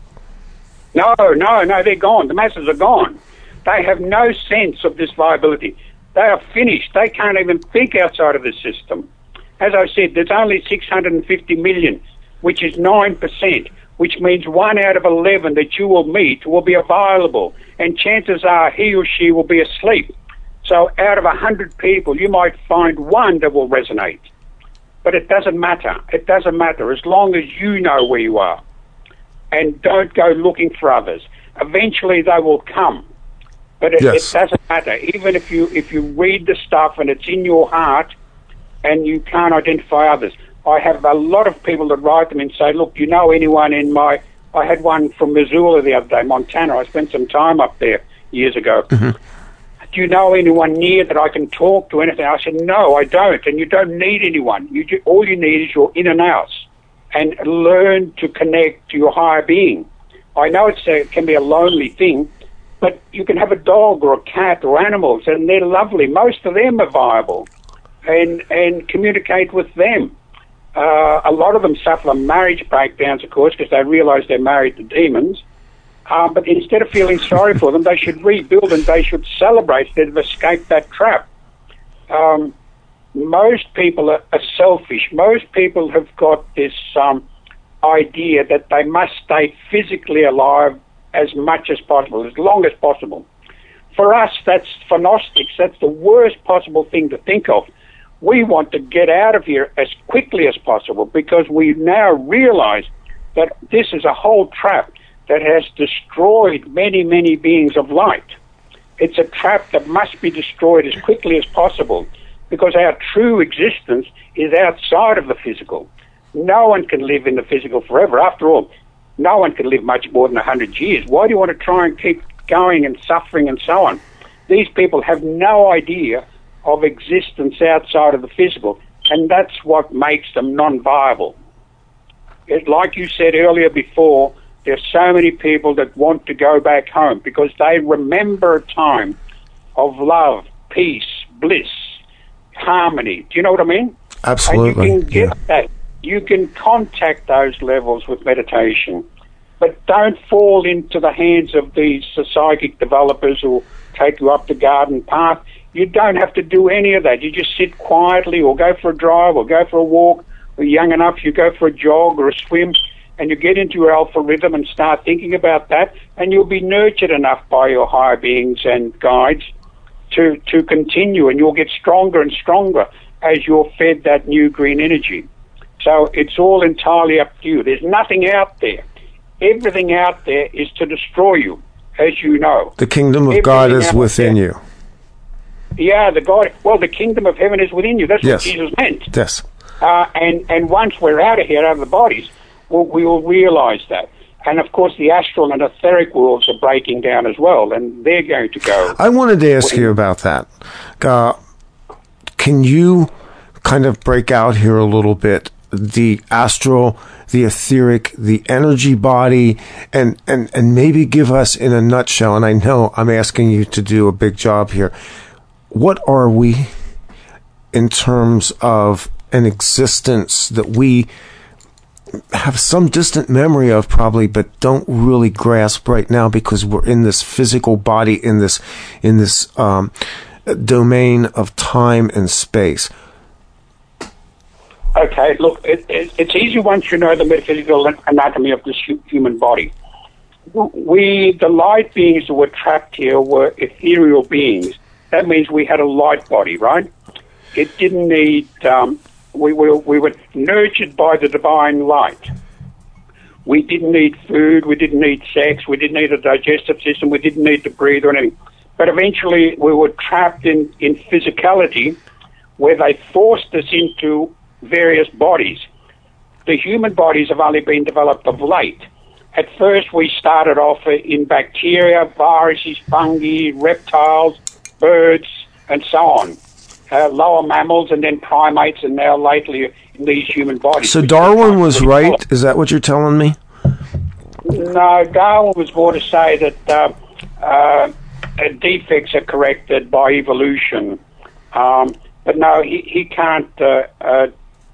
No, no, no, they're gone. The masses are gone. They have no sense of this viability. They are finished. They can't even think outside of the system. As I said, there's only six hundred fifty million, which is nine percent. Which means one out of eleven that you will meet will be available, and chances are he or she will be asleep. So out of one hundred people, you might find one that will resonate. But it doesn't matter. It doesn't matter as long as you know where you are. And don't go looking for others. Eventually they will come. But it, yes. it doesn't matter. Even if you if you read the stuff and it's in your heart and you can't identify others. I have a lot of people that write them and say, look, you know anyone in my... I had one from Missoula the other day, Montana. I spent some time up there years ago. Mm-hmm. Do you know anyone near that I can talk to, anything? I said, no, I don't. And you don't need anyone. You do, all you need is your inner nous, and learn to connect to your higher being. I know it's a, it can be a lonely thing, but you can have a dog or a cat or animals, and they're lovely. Most of them are viable, and, and communicate with them. Uh, a lot of them suffer marriage breakdowns, of course, because they realise they're married to demons. Uh, but instead of feeling sorry for them, they should rebuild and they should celebrate that they've escaped that trap. Um, most people are, are selfish. Most people have got this um, idea that they must stay physically alive as much as possible, as long as possible. For us, that's for Gnostics, that's the worst possible thing to think of. We want to get out of here as quickly as possible, because we now realize that this is a whole trap that has destroyed many, many beings of light. It's a trap that must be destroyed as quickly as possible, because our true existence is outside of the physical. No one can live in the physical forever. After all, no one can live much more than one hundred years. Why do you want to try and keep going and suffering and so on? These people have no idea of existence outside of the physical, and that's what makes them non-viable. It, like you said earlier before, there's so many people that want to go back home because they remember a time of love, peace, bliss, harmony. Do you know what I mean? Absolutely. And you can get yeah. that. You can contact those levels with meditation, but don't fall into the hands of these psychic developers who take you up the garden path. You don't have to do any of that. You just sit quietly or go for a drive or go for a walk. Or young enough, you go for a jog or a swim, and you get into your alpha rhythm and start thinking about that, and you'll be nurtured enough by your higher beings and guides to, to continue, and you'll get stronger and stronger as you're fed that new green energy. So it's all entirely up to you. There's nothing out there. Everything out there is to destroy you, as you know. The kingdom of Everything God is within there. you. Yeah, the God. Well, the kingdom of heaven is within you. That's yes. what Jesus meant. Yes. Uh, and, and once we're out of here, out of the bodies, we'll, we will realize that. And, of course, the astral and etheric worlds are breaking down as well, and they're going to go. I wanted to ask you about that. Uh, can you kind of break out here a little bit the astral, the etheric, the energy body, and, and, and maybe give us in a nutshell, and I know I'm asking you to do a big job here, what are we in terms of an existence that we have some distant memory of probably, but don't really grasp right now because we're in this physical body, in this, in this um, domain of time and space. Okay, look, it, it, it's easy once you know the metaphysical anatomy of this hu- human body. We, the light beings that were trapped here were ethereal beings. That means we had a light body, right? It didn't need, um, we, were, we were nurtured by the divine light. We didn't need food, we didn't need sex, we didn't need a digestive system, we didn't need to breathe or anything. But eventually we were trapped in, in physicality where they forced us into various bodies. The human bodies have only been developed of late. At first we started off in bacteria, viruses, fungi, reptiles, birds, and so on. Uh, lower mammals and then primates, and now lately in these human bodies. So Darwin was right? Is that what you're telling me? No, Darwin was more to say that uh, uh, defects are corrected by evolution. Um, but no, he, he can't uh, uh,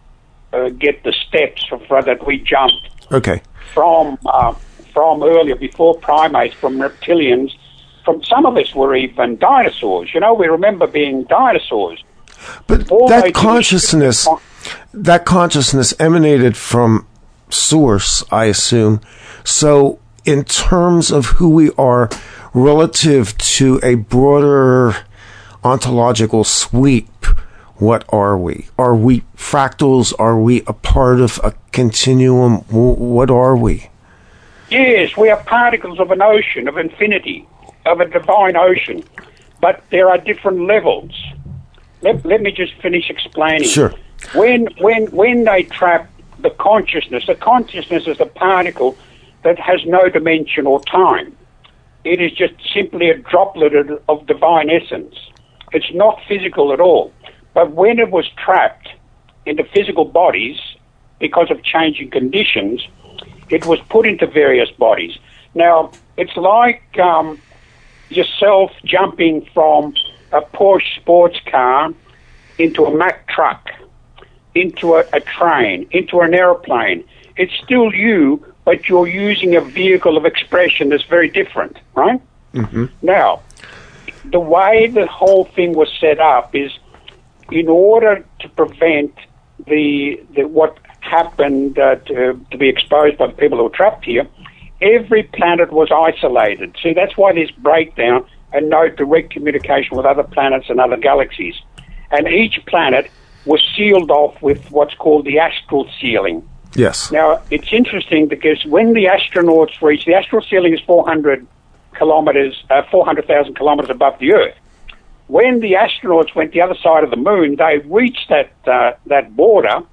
uh, get the steps for that we jumped okay. from uh, from earlier, before primates, from reptilians. From some of us were even dinosaurs. You know, we remember being dinosaurs. But All that consciousness, that consciousness emanated from source, I assume. So in terms of who we are relative to a broader ontological sweep, what are we? Are we fractals? Are we a part of a continuum? What are we? Yes, we are particles of an ocean, of infinity, of a divine ocean. But there are different levels. Let, let me just finish explaining. Sure. When, when, when they trap the consciousness, the consciousness is a particle that has no dimension or time. It is just simply a droplet of, of divine essence. It's not physical at all. But when it was trapped into physical bodies because of changing conditions, it was put into various bodies. Now, it's like um, yourself jumping from a Porsche sports car into a Mack truck, into a, a train, into an airplane. It's still you, but you're using a vehicle of expression that's very different, right? Mm-hmm. Now, the way the whole thing was set up is in order to prevent the, the what happened uh, to, to be exposed by the people who were trapped here, every planet was isolated. See, that's why there's breakdown and no direct communication with other planets and other galaxies. And each planet was sealed off with what's called the astral sealing. Yes. Now, it's interesting because when the astronauts reach, the astral ceiling is four hundred kilometers, uh, four hundred thousand kilometers above the Earth. When the astronauts went the other side of the moon, they reached that uh, that border,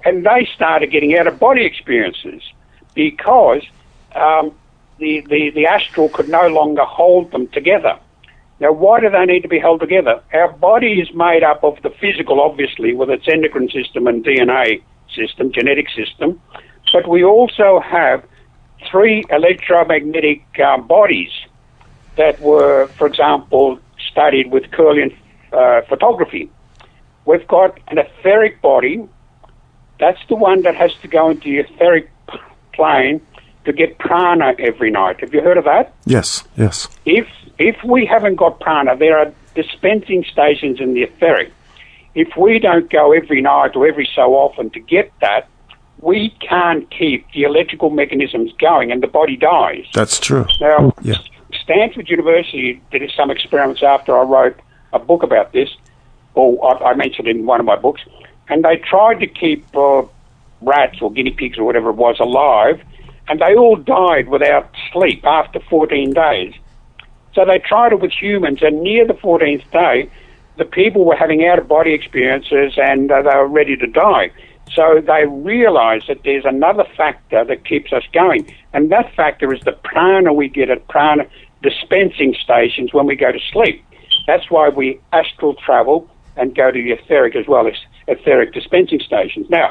and they started getting out-of-body experiences because um, the, the, the astral could no longer hold them together. Now, why do they need to be held together? Our body is made up of the physical, obviously, with its endocrine system and D N A system, genetic system, but we also have three electromagnetic uh, bodies that were, for example, studied with Kirlian uh, photography. We've got an etheric body. That's the one that has to go into the etheric p- plane to get prana every night. Have you heard of that? Yes, yes. If if we haven't got prana, there are dispensing stations in the etheric. If we don't go every night or every so often to get that, we can't keep the electrical mechanisms going and the body dies. That's true. Now, yeah. Stanford University did some experiments after I wrote a book about this, or I, I mentioned in one of my books, and they tried to keep uh, rats or guinea pigs or whatever it was alive, and they all died without sleep after fourteen days. So they tried it with humans, and near the fourteenth day, the people were having out-of-body experiences and uh, they were ready to die. So they realized that there's another factor that keeps us going, and that factor is the prana we get at prana dispensing stations when we go to sleep. That's why we astral travel and go to the etheric as well as etheric dispensing stations. Now,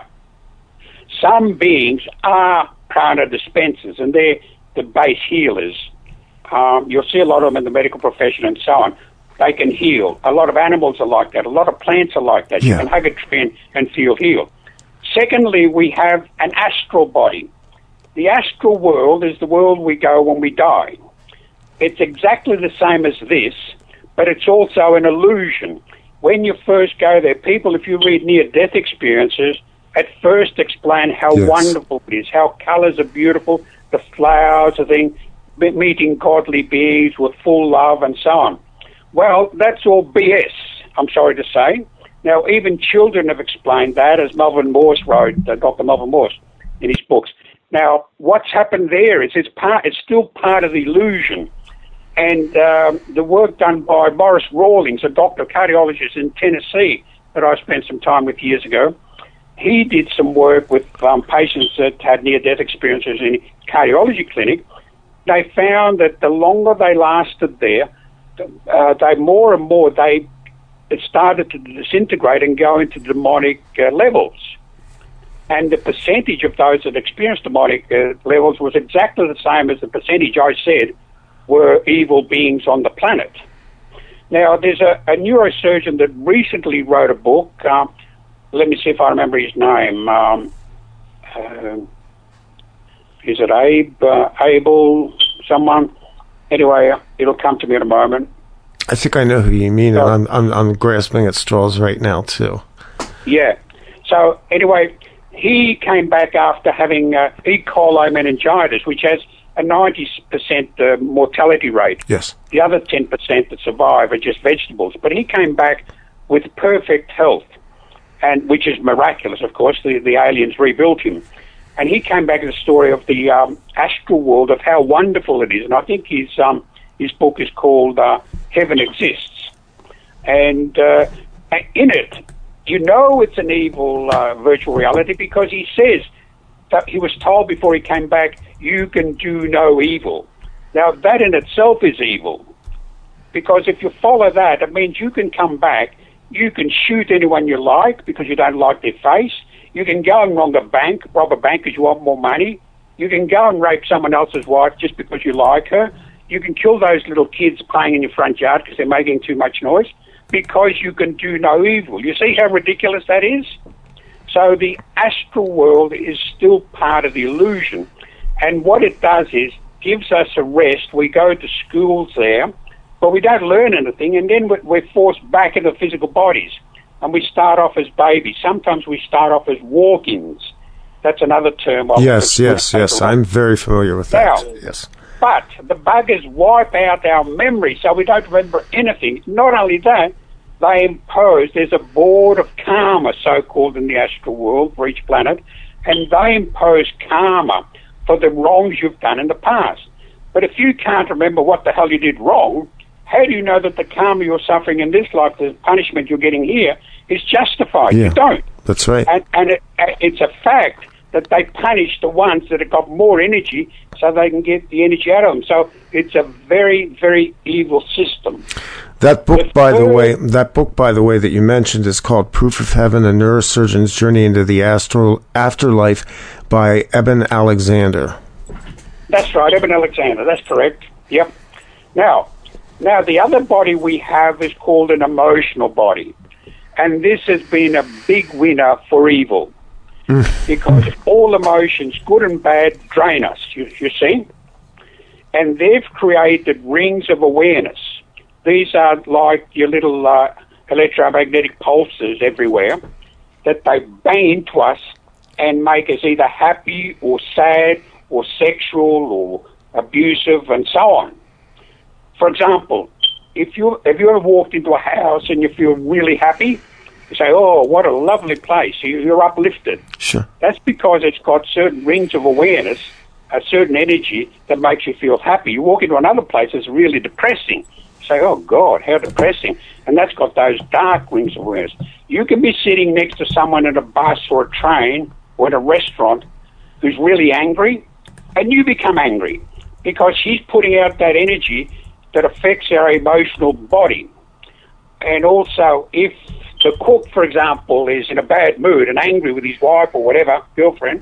some beings are prana dispensers, and they're the base healers. Um, you'll see a lot of them in the medical profession and so on. They can heal. A lot of animals are like that. A lot of plants are like that. Yeah. You can hug a tree and, and feel healed. Secondly, we have an astral body. The astral world is the world we go when we die. It's exactly the same as this, but it's also an illusion. When you first go there, people, if you read near-death experiences, at first explain how Yes. wonderful it is, how colours are beautiful, the flowers, the thing, meeting godly beings with full love and so on. Well, that's all B S, I'm sorry to say. Now, even children have explained that, as Melvin Morse wrote, uh, Doctor Melvin Morse, in his books. Now, what's happened there is it's, part, it's still part of the illusion. And um, the work done by Morris Rawlings, a doctor, cardiologist in Tennessee, that I spent some time with years ago, he did some work with um, patients that had near-death experiences in a cardiology clinic. They found that the longer they lasted there, uh, they more and more, they it started to disintegrate and go into demonic uh, levels. And the percentage of those that experienced demonic uh, levels was exactly the same as the percentage I said were evil beings on the planet. Now, there's a, a neurosurgeon that recently wrote a book. Um, let me see if I remember his name. Um, uh, is it Abe, uh, Abel, someone? Anyway, it'll come to me in a moment. I think I know who you mean, and I'm, I'm I'm grasping at straws right now too. Yeah. So anyway, he came back after having uh, E. coli meningitis, which has a ninety percent uh, mortality rate. Yes. The other ten percent that survive are just vegetables. But he came back with perfect health, and which is miraculous, of course. The, the aliens rebuilt him. And he came back with a story of the um, astral world, of how wonderful it is. And I think his um, his book is called uh, Heaven Exists. And uh, in it, you know it's an evil uh, virtual reality because he says that he was told before he came back, you can do no evil. Now, that in itself is evil, because if you follow that, it means you can come back, you can shoot anyone you like because you don't like their face, you can go and rob a bank, rob a bank because you want more money, you can go and rape someone else's wife just because you like her, you can kill those little kids playing in your front yard because they're making too much noise, because you can do no evil. You see how ridiculous that is? So the astral world is still part of the illusion. And what it does is gives us a rest. We go to schools there, but we don't learn anything, and then we're forced back into physical bodies. And we start off as babies. Sometimes we start off as walk-ins. That's another term. Yes, yes, yes. I'm very familiar with that. Now, yes. But the buggers wipe out our memory so we don't remember anything. Not only that, they impose, there's a board of karma, so-called, in the astral world for each planet, and they impose karma for the wrongs you've done in the past. But if you can't remember what the hell you did wrong, how do you know that the karma you're suffering in this life, the punishment you're getting here, is justified? Yeah. You don't. That's right. And, and it, it's a fact that they punish the ones that have got more energy so they can get the energy out of them. So it's a very, very evil system. That book, The by the third- way, that book, by the way, that you mentioned is called Proof of Heaven, A Neurosurgeon's Journey into the Astral Afterlife by Eben Alexander. That's right, Eben Alexander. That's correct. Yep. Now, now the other body we have is called an emotional body. And this has been a big winner for evil. Because all emotions, good and bad, drain us, you, you see? And they've created rings of awareness. These are like your little uh, electromagnetic pulses everywhere that they bang into us and make us either happy or sad or sexual or abusive and so on. For example, if you have you ever walked into a house and you feel really happy, you say, oh, what a lovely place. You're uplifted. Sure. That's because it's got certain rings of awareness, a certain energy that makes you feel happy. You walk into another place that's really depressing. You say, oh, God, how depressing. And that's got those dark rings of awareness. You can be sitting next to someone in a bus or a train or in a restaurant who's really angry, and you become angry because she's putting out that energy that affects our emotional body. And also, if the cook, for example, is in a bad mood and angry with his wife or whatever, girlfriend,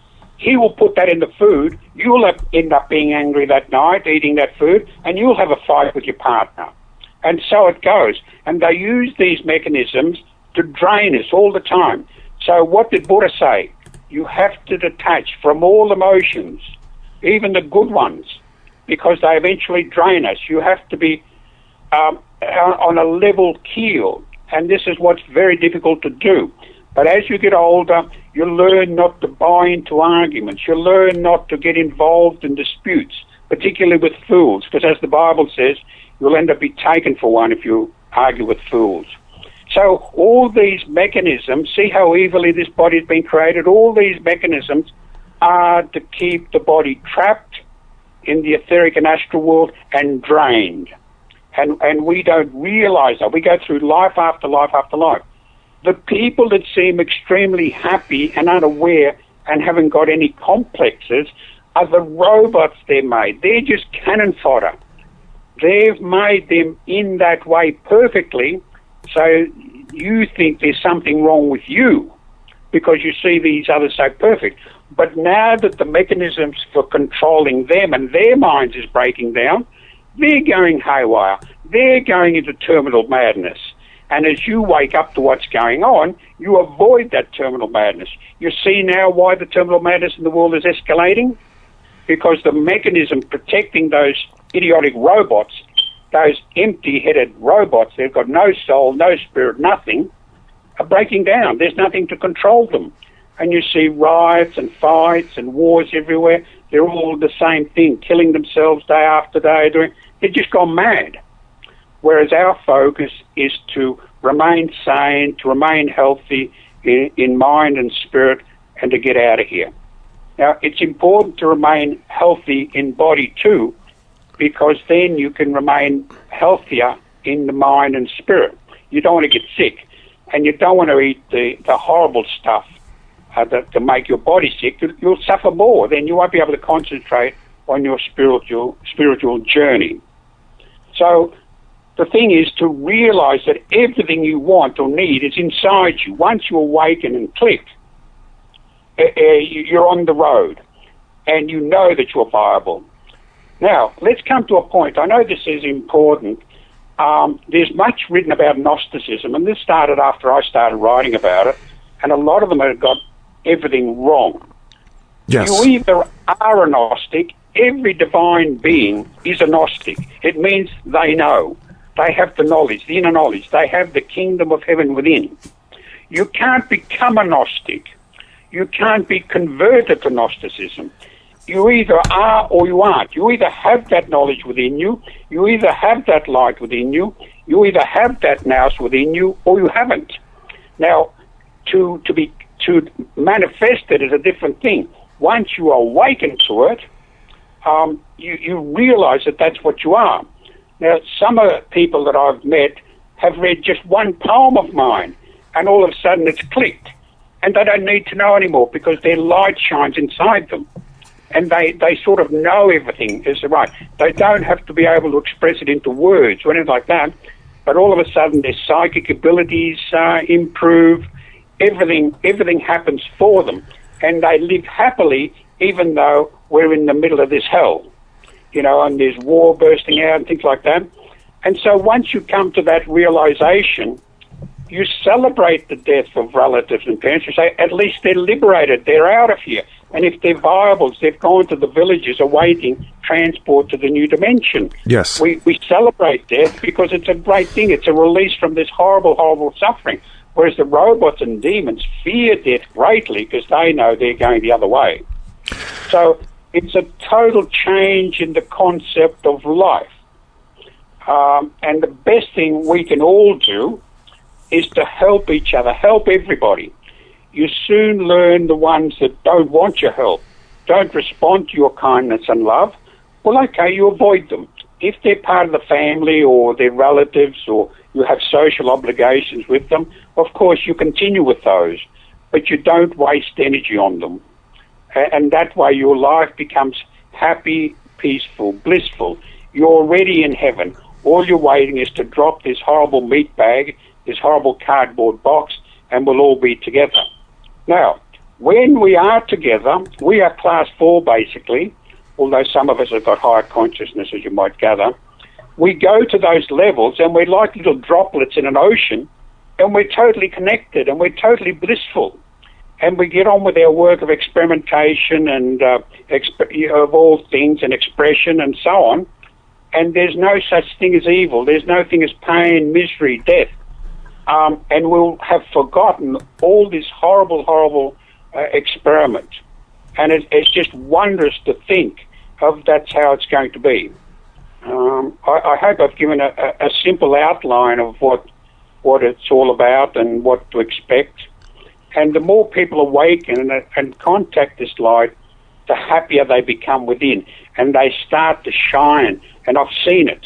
he will put that in the food. You'll have, end up being angry that night, eating that food, and you'll have a fight with your partner. And so it goes. And they use these mechanisms to drain us all the time. So what did Buddha say? You have to detach from all emotions, even the good ones, because they eventually drain us. You have to be um, on a level keel. And this is what's very difficult to do. But as you get older, you learn not to buy into arguments. You learn not to get involved in disputes, particularly with fools, because as the Bible says, you'll end up being taken for one if you argue with fools. So all these mechanisms, see how evilly this body's been created? All these mechanisms are to keep the body trapped in the etheric and astral world and drained. And, and we don't realize that. We go through life after life after life. The people that seem extremely happy and unaware and haven't got any complexes are the robots they made. They're just cannon fodder. They've made them in that way perfectly, so you think there's something wrong with you because you see these others so perfect. But now that the mechanisms for controlling them and their minds is breaking down, they're going haywire. They're going into terminal madness. And as you wake up to what's going on, you avoid that terminal madness. You see now why the terminal madness in the world is escalating? Because the mechanism protecting those idiotic robots, those empty-headed robots, they've got no soul, no spirit, nothing, are breaking down. There's nothing to control them. And you see riots and fights and wars everywhere. They're all the same thing, killing themselves day after day. Doing, they've just gone mad. Whereas our focus is to remain sane, to remain healthy in, in mind and spirit, and to get out of here. Now, it's important to remain healthy in body too, because then you can remain healthier in the mind and spirit. You don't want to get sick, and you don't want to eat the, the horrible stuff uh, that to make your body sick. You'll suffer more. Then you won't be able to concentrate on your spiritual spiritual journey. So the thing is to realize that everything you want or need is inside you. Once you awaken and click, uh, uh, you're on the road, and you know that you're viable. Now, let's come to a point. I know this is important. Um, there's much written about Gnosticism, and this started after I started writing about it, and a lot of them have got everything wrong. Yes. You either are a Gnostic, every divine being is a Gnostic. It means they know. They have the knowledge, the inner knowledge. They have the kingdom of heaven within. You can't become a Gnostic. You can't be converted to Gnosticism. You either are or you aren't. You either have that knowledge within you, you either have that light within you, you either have that nous within you, or you haven't. Now, to to be to manifest it is a different thing. Once you awaken to it, um, you, you realize that that's what you are. Now, some of the people that I've met have read just one poem of mine, and all of a sudden it's clicked. and they don't need to know anymore because their light shines inside them. And they, they sort of know everything is right. They don't have to be able to express it into words or anything like that, but all of a sudden their psychic abilities uh, improve. Everything, everything happens for them, and they live happily even though we're in the middle of this hell, you know, and there's war bursting out and things like that. And so once you come to that realization, you celebrate the death of relatives and parents. You say, at least they're liberated, they're out of here. And if they're viables, they've gone to the villages awaiting transport to the new dimension. Yes. We, we celebrate death because it's a great thing. It's a release from this horrible, horrible suffering. Whereas the robots and demons fear death greatly because they know they're going the other way. So it's a total change in the concept of life. Um, and the best thing we can all do is to help each other, help everybody. You soon learn the ones that don't want your help, don't respond to your kindness and love. Well, okay, you avoid them. If they're part of the family or they're relatives or you have social obligations with them, of course you continue with those, but you don't waste energy on them. And that way your life becomes happy, peaceful, blissful. You're already in heaven. All you're waiting is to drop this horrible meat bag, this horrible cardboard box, and we'll all be together. Now, when we are together, we are class four basically, although some of us have got higher consciousness, as you might gather. We go to those levels and we're like little droplets in an ocean, and we're totally connected and we're totally blissful. And we get on with our work of experimentation and uh, exp- of all things and expression and so on. And there's no such thing as evil. There's no thing as pain, misery, death. Um, and we'll have forgotten all this horrible, horrible uh, experiment. And it, it's just wondrous to think of that's how it's going to be. Um, I, I hope I've given a, a, a simple outline of what what it's all about and what to expect. And the more people awaken and, and contact this light, the happier they become within. And they start to shine. And I've seen it.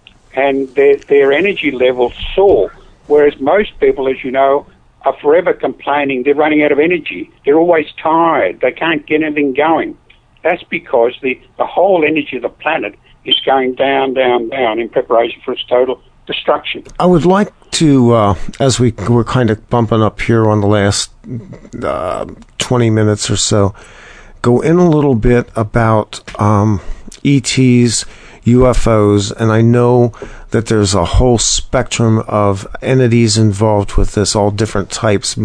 And their, their energy levels soar. Whereas most people, as you know, are forever complaining they're running out of energy. They're always tired. They can't get anything going. That's because the, the whole energy of the planet is going down, down, down in preparation for its total destruction. I would like to, uh, as we, we're kind of bumping up here on the last uh, twenty minutes or so, go in a little bit about um, E Ts, U F Os, and I know that there's a whole spectrum of entities involved with this, all different types,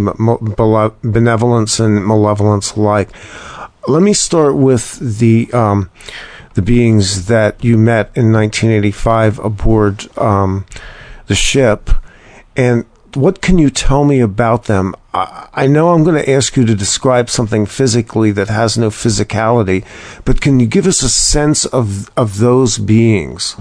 benevolence and malevolence alike. Let me start with the um, the beings that you met in nineteen eighty-five aboard um, the ship, and what can you tell me about them? I, I know I'm going to ask you to describe something physically that has no physicality, but can you give us a sense of of those beings?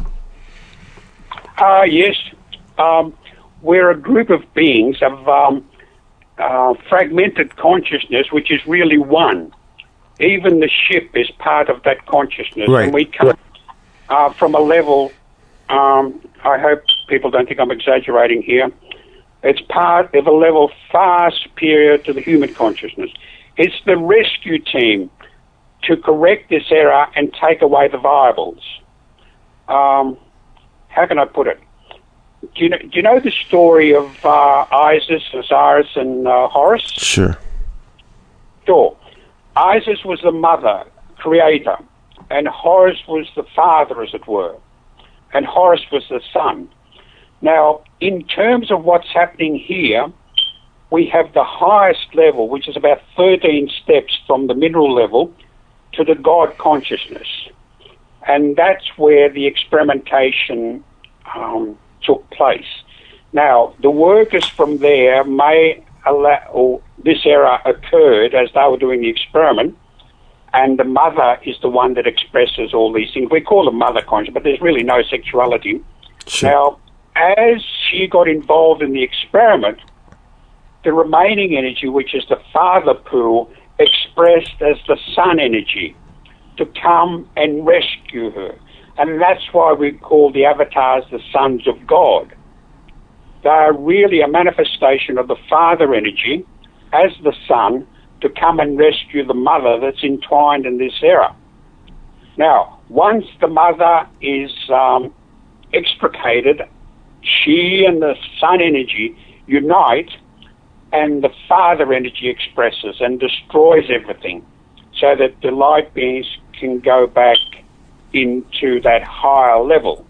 Uh, yes. Um, we're a group of beings of um, uh, fragmented consciousness, which is really one. Even the ship is part of that consciousness. Right. And we come uh, from a level, um, I hope people don't think I'm exaggerating here, it's part of a level far superior to the human consciousness. It's the rescue team to correct this error and take away the viables. Um, how can I put it? Do you know, do you know the story of uh, Isis, Osiris, and uh, Horus? Sure. Sure. Isis was the mother, creator, and Horus was the father, as it were, and Horus was the son. Now, in terms of what's happening here, we have the highest level, which is about thirteen steps from the mineral level to the God consciousness. And that's where the experimentation um, took place. Now, the workers from there may allow, or this error occurred as they were doing the experiment, and the mother is the one that expresses all these things. We call them mother conscious, but there's really no sexuality. Sure. Now, as she got involved in the experiment, the remaining energy, which is the father pool, expressed as the son energy to come and rescue her. And that's why we call the avatars the sons of God. They are really a manifestation of the father energy, as the son to come and rescue the mother that's entwined in this error. Now, once the mother is um, extricated, she and the son energy unite, and the father energy expresses and destroys everything so that the light beings can go back into that higher level.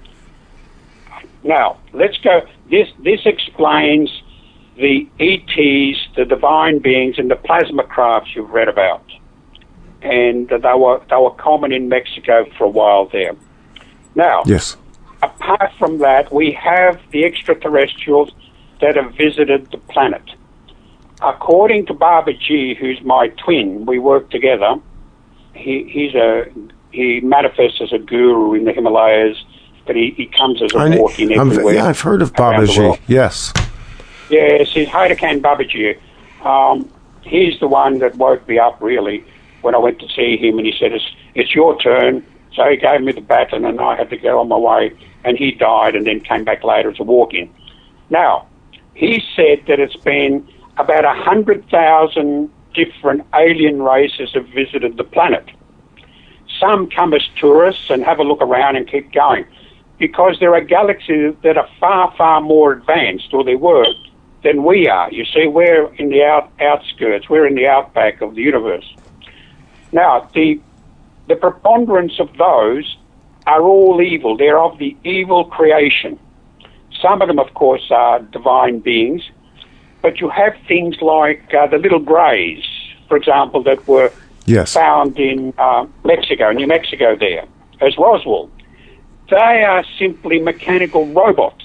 Now, let's go. This, this explains the E Ts, the divine beings, and the plasma crafts you've read about. And they were, they were common in Mexico for a while there. Now, yes. Apart from that, we have the extraterrestrials that have visited the planet. According to Babaji, who's my twin, we work together. He, he's a he manifests as a guru in the Himalayas, but he, he comes as a I, walk-in I'm, everywhere. Yeah, I've heard of Babaji. Yes. Yes, he's Haida Babaji. Um, he's the one that woke me up, really, when I went to see him, and he said, it's, it's your turn. So he gave me the baton, and I had to go on my way, and he died and then came back later as a walk-in. Now, he said that it's been about one hundred thousand different alien races have visited the planet. Some come as tourists and have a look around and keep going, because there are galaxies that are far, far more advanced, or they were, than we are. You see, we're in the out, outskirts, we're in the outback of the universe. Now, the the preponderance of those are all evil. They're of the evil creation. Some of them, of course, are divine beings, but you have things like uh, the little greys, for example, that were yes. found in uh, Mexico, New Mexico there, as Roswell. They are simply mechanical robots.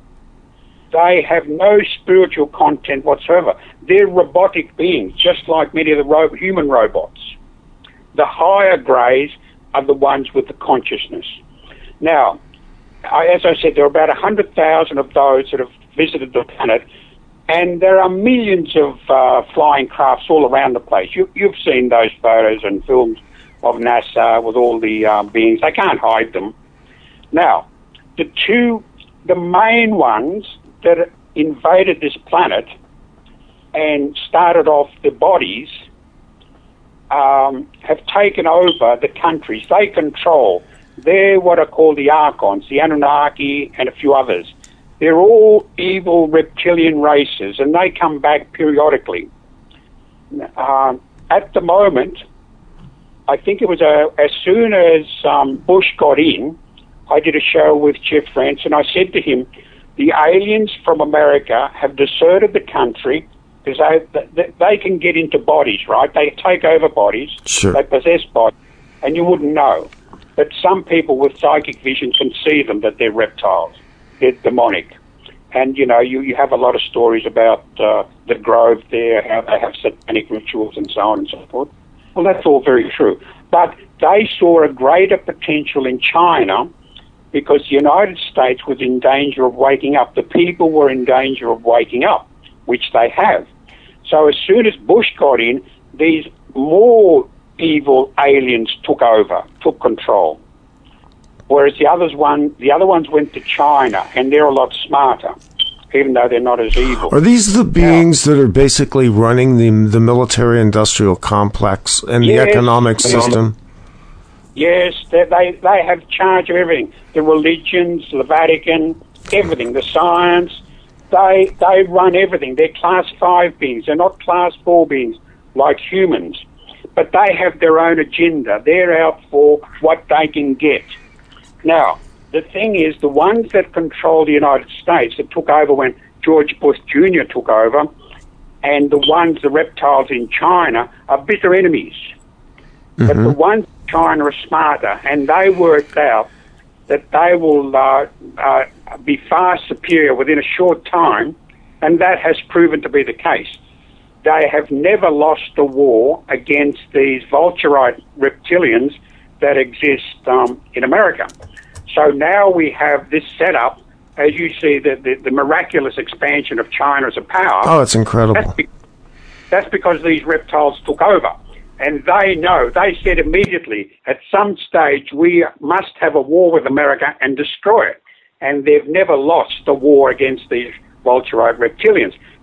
They have no spiritual content whatsoever. They're robotic beings, just like many of the ro- human robots. The higher greys are the ones with the consciousness. Now, I, as I said, there are about one hundred thousand of those that have visited the planet, and there are millions of uh, flying crafts all around the place. You, you've seen those photos and films of NASA with all the uh, beings. They can't hide them. Now, the two, the main ones that invaded this planet and started off the bodies um, have taken over the countries. They control. They're what are called the Archons, the Anunnaki, and a few others. They're all evil reptilian races, and they come back periodically. Uh, at the moment, I think it was a, as soon as um, Bush got in, I did a show with Jeff France, and I said to him, the aliens from America have deserted the country because they, they, they can get into bodies, right? They take over bodies. Sure. They possess bodies, and you wouldn't know. But some people with psychic vision can see them, that they're reptiles. They're demonic. And, you know, you, you have a lot of stories about uh, the Grove there, how they have satanic rituals and so on and so forth. Well, that's all very true. But they saw a greater potential in China because the United States was in danger of waking up. The people were in danger of waking up, which they have. So as soon as Bush got in, these more evil aliens took over, took control. Whereas the others one, the other ones went to China, and they're a lot smarter, even though they're not as evil. Are these the beings now, that are basically running the the military-industrial complex and yes, the economic system? Yes, they, they they have charge of everything. The religions, the Vatican, everything, the science. They they run everything. They're class five beings. They're not class four beings like humans. But they have their own agenda. They're out for what they can get. Now, the thing is, the ones that control the United States that took over when George Bush Junior took over, and the ones, the reptiles in China, are bitter enemies. Mm-hmm. But the ones in China are smarter, and they worked out that they will uh, uh, be far superior within a short time, and that has proven to be the case. They have never lost a war against these vulturite reptilians that exist um, in America. So now we have this setup, as you see, the, the, the miraculous expansion of China as a power. Oh, it's incredible. That's, be- that's because these reptiles took over. And they know, they said immediately, at some stage we must have a war with America and destroy it. And they've never lost a war against these vulturite reptilians.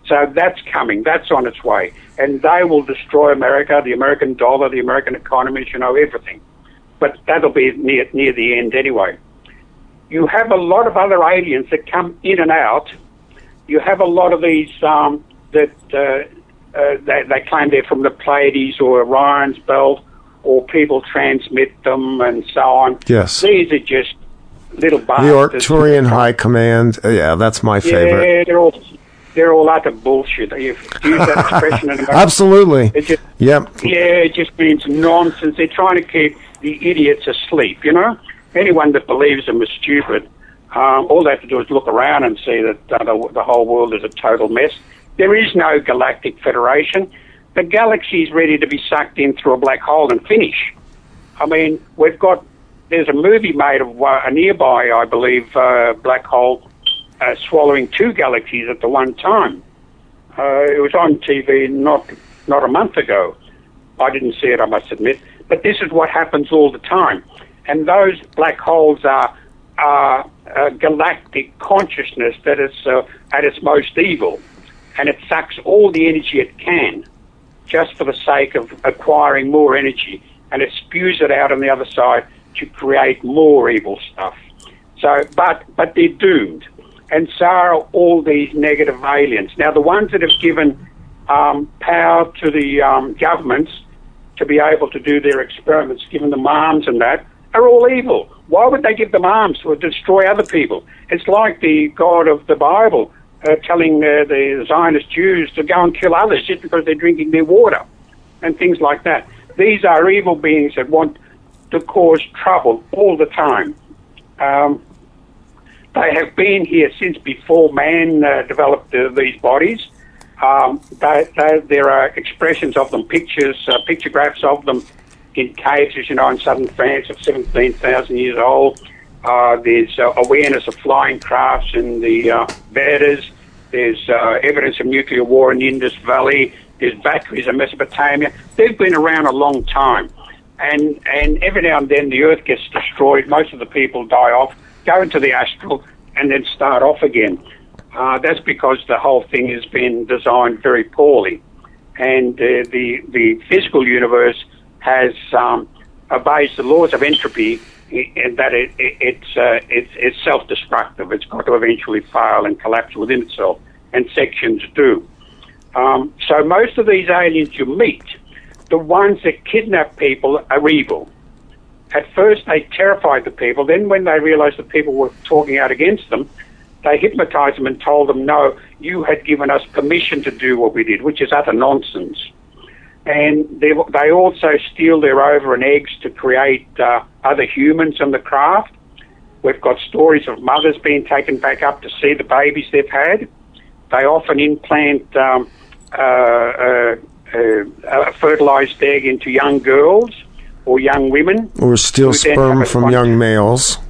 So that's coming. That's on its way. And they will destroy America, the American dollar, the American economies, you know, everything. But that'll be near, near the end anyway. You have a lot of other aliens that come in and out. You have a lot of these um, that uh, uh, they, they claim they're from the Pleiades or Orion's belt, or people transmit them and so on. Yes. These are just little bastards. The Arcturian High Command. Uh, yeah, that's my favorite. Yeah, they're all they're all utter bullshit. You've used that expression in America. Absolutely. It just, yep. Yeah, it just means nonsense. They're trying to keep the idiots asleep, you know? Anyone that believes them is stupid. Um, all they have to do is look around and see that uh, the, the whole world is a total mess. There is no galactic federation. The galaxy is ready to be sucked in through a black hole and finish. I mean, we've got, there's a movie made of uh, a nearby, I believe, uh, black hole uh, swallowing two galaxies at the one time. Uh, it was on T V not not a month ago. I didn't see it, I must admit. But this is what happens all the time. And those black holes are, are uh, galactic consciousness that is uh, at its most evil. And it sucks all the energy it can, just for the sake of acquiring more energy, and it spews it out on the other side to create more evil stuff. So, but but they're doomed, and so are all these negative aliens. Now, the ones that have given um, power to the um, governments to be able to do their experiments, given them arms and that, are all evil. Why would they give them arms to destroy other people? It's like the God of the Bible Uh, telling uh, the Zionist Jews to go and kill others just because they're drinking their water and things like that. These are evil beings that want to cause trouble all the time. Um, they have been here since before man uh, developed uh, these bodies. Um, they, they, there are expressions of them, pictures, uh, pictographs of them in caves, as you know, in southern France of seventeen thousand years old. Uh, there's uh, awareness of flying crafts in the uh, Vedas. There's uh, evidence of nuclear war in the Indus Valley. There's batteries in Mesopotamia. They've been around a long time. And, and every now and then the Earth gets destroyed. Most of the people die off, go into the astral, and then start off again. Uh, that's because the whole thing has been designed very poorly. And uh, the, the physical universe has um, obeys the laws of entropy, and that it, it, it's, uh, it's, it's self-destructive. It's got to eventually fail and collapse within itself, and sections do. Um, so most of these aliens you meet, the ones that kidnap people are evil. At first they terrified the people, then when they realized that people were talking out against them, they hypnotized them and told them, no, you had given us permission to do what we did, which is utter nonsense. And they, they also steal their ova and eggs to create uh, other humans in the craft. We've got stories of mothers being taken back up to see the babies they've had. They often implant um, uh, uh, uh, a fertilized egg into young girls or young women. Or steal sperm from young males.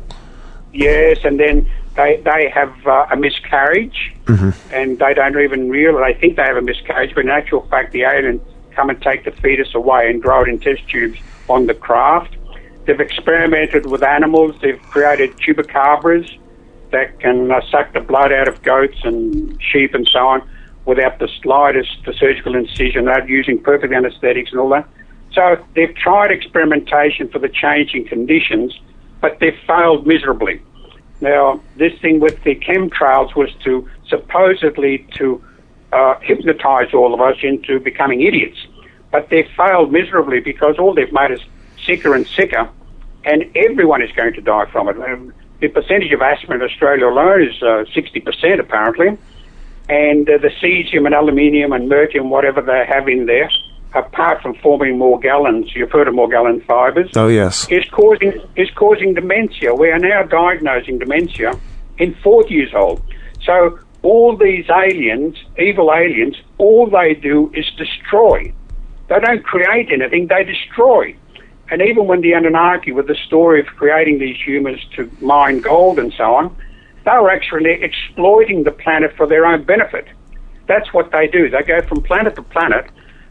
Yes, and then they, they have uh, a miscarriage, mm-hmm. and they don't even realize, they think they have a miscarriage, but in actual fact the alien come and take the fetus away and grow it in test tubes on the craft. They've experimented with animals. They've created chupacabras that can uh, suck the blood out of goats and sheep and so on without the slightest the surgical incision. They're using perfect anesthetics and all that. So they've tried experimentation for the changing conditions, but they've failed miserably. Now, this thing with the chemtrails was to supposedly to Uh, hypnotize all of us into becoming idiots. But they've failed miserably because all they've made us sicker and sicker, and everyone is going to die from it. Um, the percentage of asthma in Australia alone is uh, sixty percent apparently, and uh, the cesium and aluminium and mercury and whatever they have in there, apart from forming Morgellons, you've heard of Morgellon fibers. Oh, yes. Is causing, is causing dementia. We are now diagnosing dementia in forty years old. So all these aliens, evil aliens, all they do is destroy. They don't create anything, they destroy. And even when the Anunnaki, with the story of creating these humans to mine gold and so on, they were actually exploiting the planet for their own benefit. That's what they do. They go from planet to planet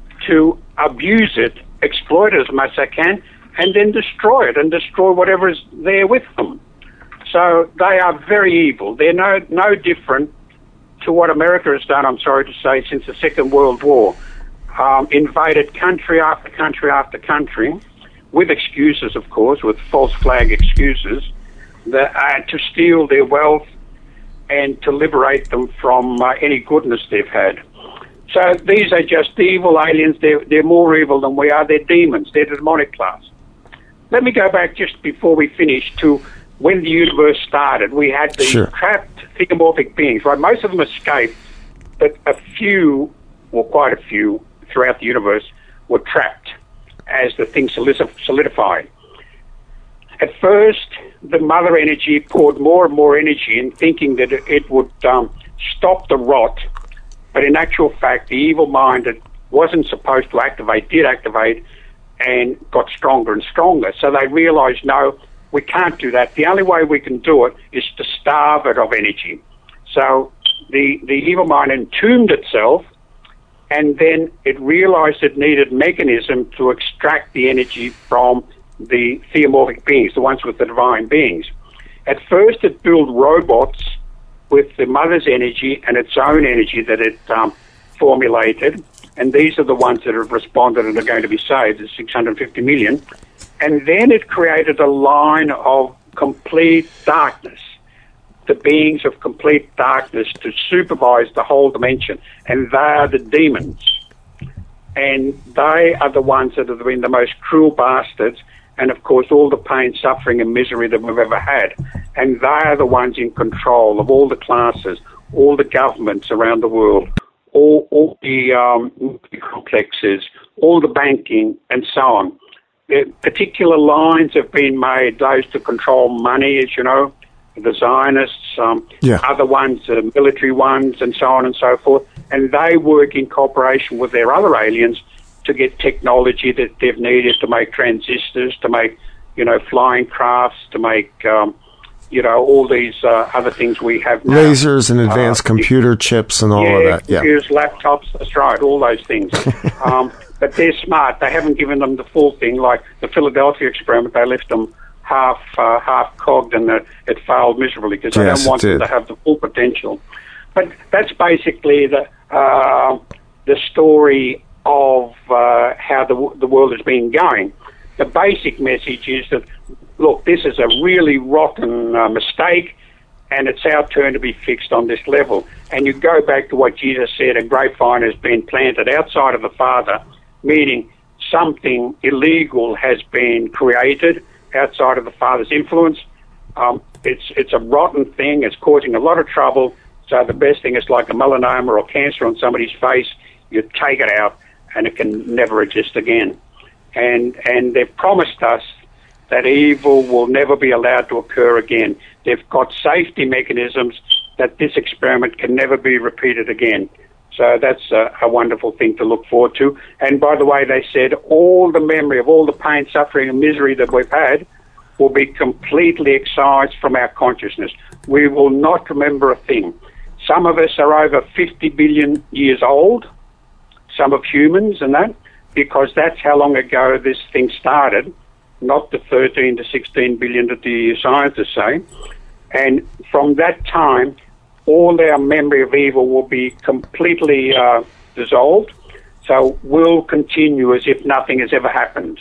to abuse it, exploit it as much as they can, and then destroy it and destroy whatever is there with them. So they are very evil. They're no, no different to what America has done, I'm sorry to say, since the Second World War. Um, invaded country after country after country, with excuses, of course, with false flag excuses, that, uh, to steal their wealth and to liberate them from uh, any goodness they've had. So these are just evil aliens. They're, they're more evil than we are. They're demons. They're the demonic class. Let me go back just before we finish to when the universe started. We had these Sure. trapped theomorphic beings, right? Most of them escaped, but a few, or quite a few, throughout the universe were trapped as the thing solidified. At first, the mother energy poured more and more energy in, thinking that it would um, stop the rot, but in actual fact, the evil mind that wasn't supposed to activate did activate and got stronger and stronger. So they realized, no, we can't do that. The only way we can do it is to starve it of energy. So the, the evil mind entombed itself, and then it realized it needed mechanism to extract the energy from the theomorphic beings, the ones with the divine beings. At first, it built robots with the mother's energy and its own energy that it um, formulated, and these are the ones that have responded and are going to be saved, the six hundred fifty million. And then it created a line of complete darkness, the beings of complete darkness, to supervise the whole dimension, and they are the demons. And they are the ones that have been the most cruel bastards, and of course all the pain, suffering and misery that we've ever had. And they are the ones in control of all the classes, all the governments around the world, all, all the um, complexes, all the banking, and so on. The particular lines have been made, those to control money, as you know, the Zionists, um, yeah. other ones, uh, military ones, and so on and so forth. And they work in cooperation with their other aliens to get technology that they've needed to make transistors, to make, you know, flying crafts, to make, um, you know, all these uh, other things we have now. Lasers and advanced uh, computer chips and all yeah, of that. Yeah, computers, laptops, that's right, all those things. um, but they're smart. They haven't given them the full thing. Like the Philadelphia experiment, they left them half uh, half cogged, and uh, it failed miserably because they yes, don't want them to have the full potential. But that's basically the uh, the story of uh, how the the world has been going. The basic message is that, look, this is a really rotten uh, mistake, and it's our turn to be fixed on this level. And you go back to what Jesus said: a grapevine has been planted outside of the Father, meaning something illegal has been created outside of the Father's influence. Um, it's it's a rotten thing. It's causing a lot of trouble. So the best thing is like a melanoma or cancer on somebody's face. You take it out, and it can never exist again. And and they've promised us that evil will never be allowed to occur again. They've got safety mechanisms that this experiment can never be repeated again. So that's a, a wonderful thing to look forward to. And by the way, they said all the memory of all the pain, suffering, and misery that we've had will be completely excised from our consciousness. We will not remember a thing. Some of us are over fifty billion years old, some of humans and that, because that's how long ago this thing started, not the thirteen to sixteen billion that the scientists say. And from that time, all our memory of evil will be completely uh, dissolved. So we'll continue as if nothing has ever happened.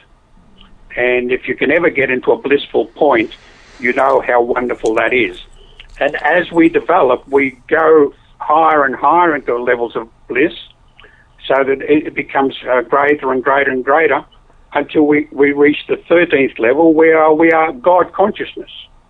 And if you can ever get into a blissful point, you know how wonderful that is. And as we develop, we go higher and higher into levels of bliss, so that it becomes uh, greater and greater and greater until we, we reach the thirteenth level, where we are God consciousness.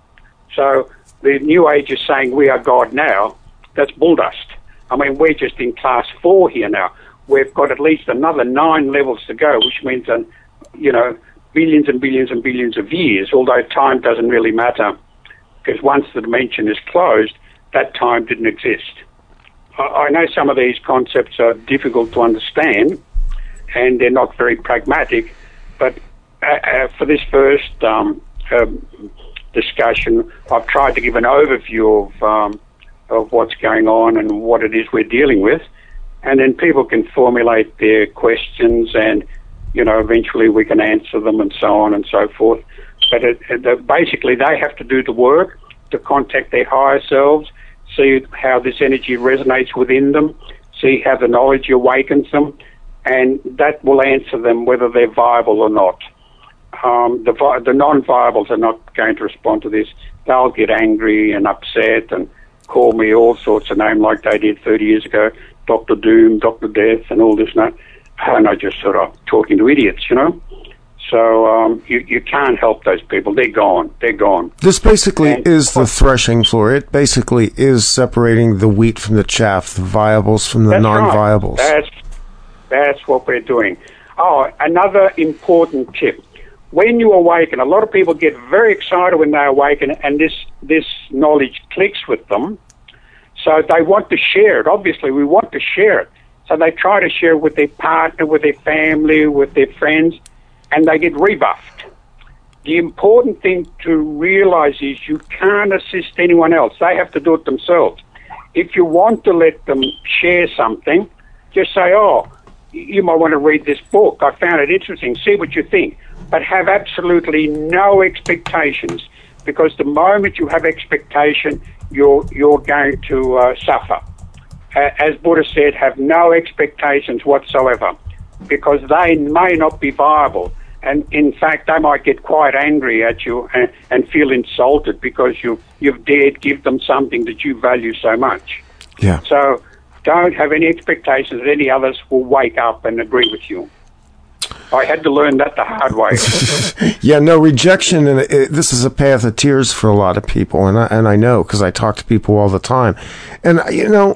So the New Age is saying we are God now. That's bull dust. I mean, we're just in class four here now. We've got at least another nine levels to go, which means, uh, you know, billions and billions and billions of years, although time doesn't really matter, because once the dimension is closed, that time didn't exist. I, I know some of these concepts are difficult to understand, and they're not very pragmatic, but uh, uh, for this first um, uh, discussion, I've tried to give an overview of um, of what's going on and what it is we're dealing with, and then people can formulate their questions, and you know, eventually we can answer them, and so on and so forth. But it, it, basically, they have to do the work to contact their higher selves, see how this energy resonates within them, see how the knowledge awakens them, and that will answer them whether they're viable or not. Um, the, vi- the non-viables are not going to respond to this. They'll get angry and upset and call me all sorts of names like they did thirty years ago, Doctor Doom, Doctor Death, and all this and that. And I just sort of talking to idiots, you know. So um, you, you can't help those people. They're gone. They're gone. This basically and, is the threshing floor. It basically is separating the wheat from the chaff, the viables from the that's non-viables. Right. That's, that's what we're doing. Oh, another important tip. When you awaken, a lot of people get very excited when they awaken and this, this knowledge clicks with them. So they want to share it. Obviously, we want to share it. So they try to share it with their partner, with their family, with their friends, and they get rebuffed. The important thing to realize is you can't assist anyone else. They have to do it themselves. If you want to let them share something, just say, oh, you might want to read this book. I found it interesting. See what you think. But have absolutely no expectations, because the moment you have expectation, you're, you're going to uh, suffer. Uh, as Buddha said, have no expectations whatsoever, because they may not be viable. And in fact, they might get quite angry at you and, and feel insulted because you, you've dared give them something that you value so much. Yeah. So don't have any expectations that any others will wake up and agree with you. I had to learn that the hard way. Yeah, no, rejection, and it, this is a path of tears for a lot of people, and I, and I know because I talk to people all the time. And, you know,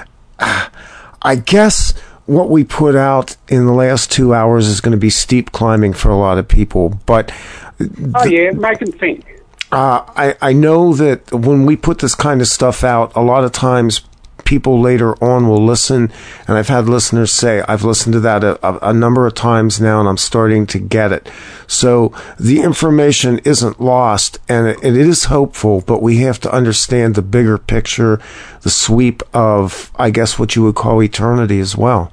I guess what we put out in the last two hours is going to be steep climbing for a lot of people. But oh, the, yeah, make them think. Uh, I, I know that when we put this kind of stuff out, a lot of times people later on will listen, and I've had listeners say, I've listened to that a, a, a number of times now, and I'm starting to get it. So the information isn't lost, and it, it is hopeful, but we have to understand the bigger picture, the sweep of, I guess, what you would call eternity as well.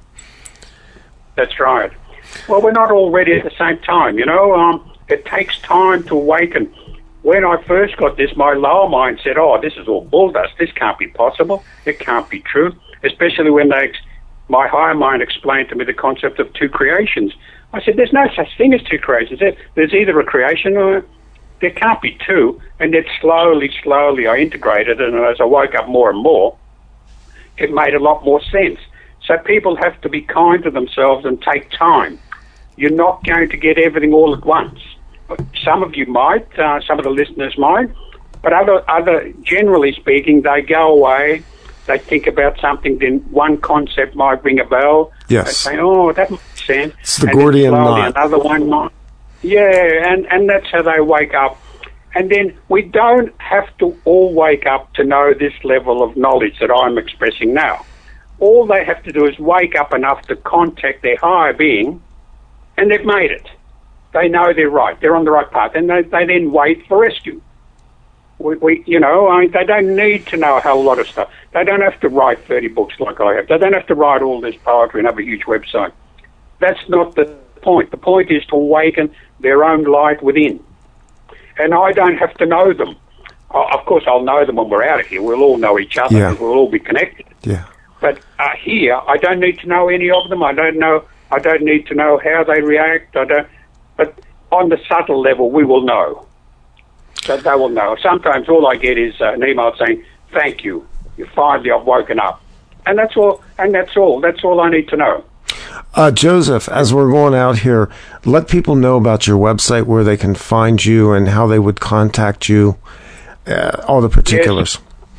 That's right. Well, we're not all ready at the same time, you know. Um, it takes time to awaken. When I first got this, my lower mind said, oh, this is all bull dust. This can't be possible. It can't be true. Especially when they, my higher mind explained to me the concept of two creations. I said, there's no such thing as two creations. There's either a creation or there can't be two. And then slowly, slowly I integrated it. And as I woke up more and more, it made a lot more sense. So people have to be kind to themselves and take time. You're not going to get everything all at once. Some of you might, uh, some of the listeners might, but other, other, generally speaking, they go away, they think about something, then one concept might ring a bell. Yes. They say, oh, that makes sense. It's the and Gordian knot. Another one might. Yeah, and, and that's how they wake up. And then we don't have to all wake up to know this level of knowledge that I'm expressing now. All they have to do is wake up enough to contact their higher being, and they've made it. They know they're right. They're on the right path. And they, they then wait for rescue. We, we, you know, I mean, they don't need to know a whole lot of stuff. They don't have to write thirty books like I have. They don't have to write all this poetry and have a huge website. That's not the point. The point is to awaken their own light within. And I don't have to know them. Uh, of course, I'll know them when we're out of here. We'll all know each other. Yeah. We'll all be connected. Yeah. But uh, here, I don't need to know any of them. I don't know. I don't need to know how they react. I don't. But on the subtle level, we will know. So they will know. Sometimes all I get is uh, an email saying, thank you. You finally have woken up. And that's all. And that's all. That's all I need to know. Uh, Joseph, as we're going out here, let people know about your website, where they can find you and how they would contact you, uh, all the particulars.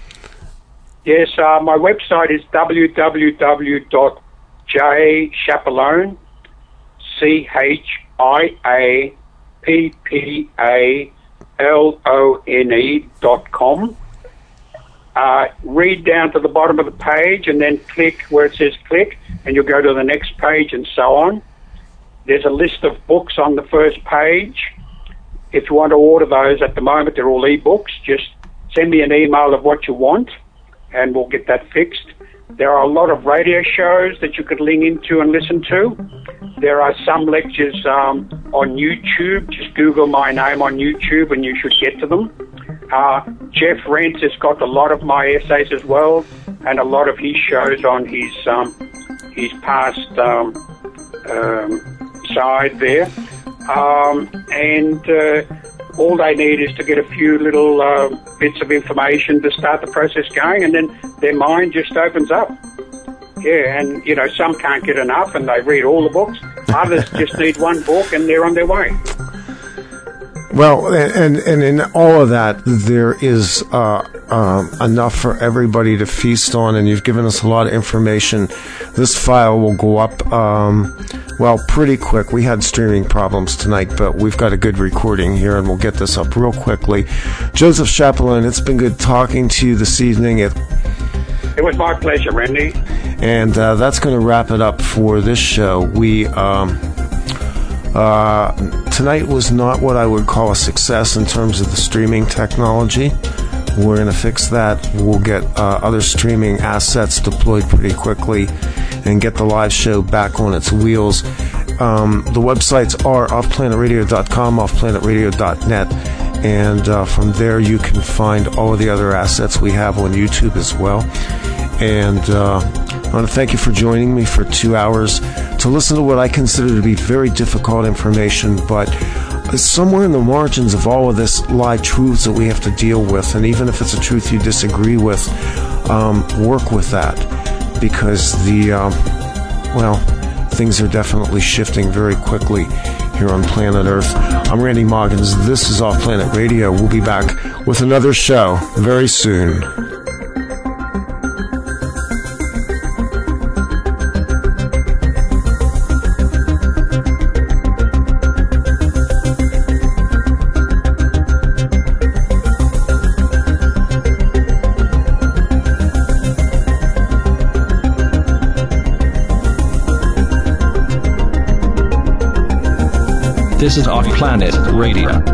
Yes, yes uh, my website is w w w dot j chappellone, C H I A P P A L O N E dot com. Uh, read down to the bottom of the page and then click where it says click, and you'll go to the next page and so on. There's a list of books on the first page. If you want to order those, at the moment they're all e-books. Just send me an email of what you want and we'll get that fixed. There are a lot of radio shows that you could link into and listen to. There are some lectures um, on YouTube. Just Google my name on YouTube and you should get to them. Uh, Jeff Rentz has got a lot of my essays as well, and a lot of his shows on his um, his past um, um, side there. Um, and uh, all they need is to get a few little uh, bits of information to start the process going, and then their mind just opens up. Yeah, and, you know, some can't get enough and they read all the books. Others just need one book and they're on their way. Well, and and in all of that, there is uh, um, enough for everybody to feast on, and you've given us a lot of information. This file will go up, um, well, pretty quick. We had streaming problems tonight, but we've got a good recording here, and we'll get this up real quickly. Joseph Chapelain, it's been good talking to you this evening. It, it was my pleasure, Randy. And uh, that's going to wrap it up for this show. We... Um, Uh, tonight was not what I would call a success in terms of the streaming technology. We're going to fix that. We'll get uh, other streaming assets deployed pretty quickly and get the live show back on its wheels. Um, the websites are off planet radio dot com, off planet radio dot net, and uh, from there you can find all of the other assets we have on YouTube as well. And uh, I want to thank you for joining me for two hours to listen to what I consider to be very difficult information, but somewhere in the margins of all of this lie truths that we have to deal with. And even if it's a truth you disagree with, um, work with that, because the, um, well, things are definitely shifting very quickly here on planet Earth. I'm Randy Moggins. This is Off Planet Radio. We'll be back with another show very soon. This is Off Planet Radio.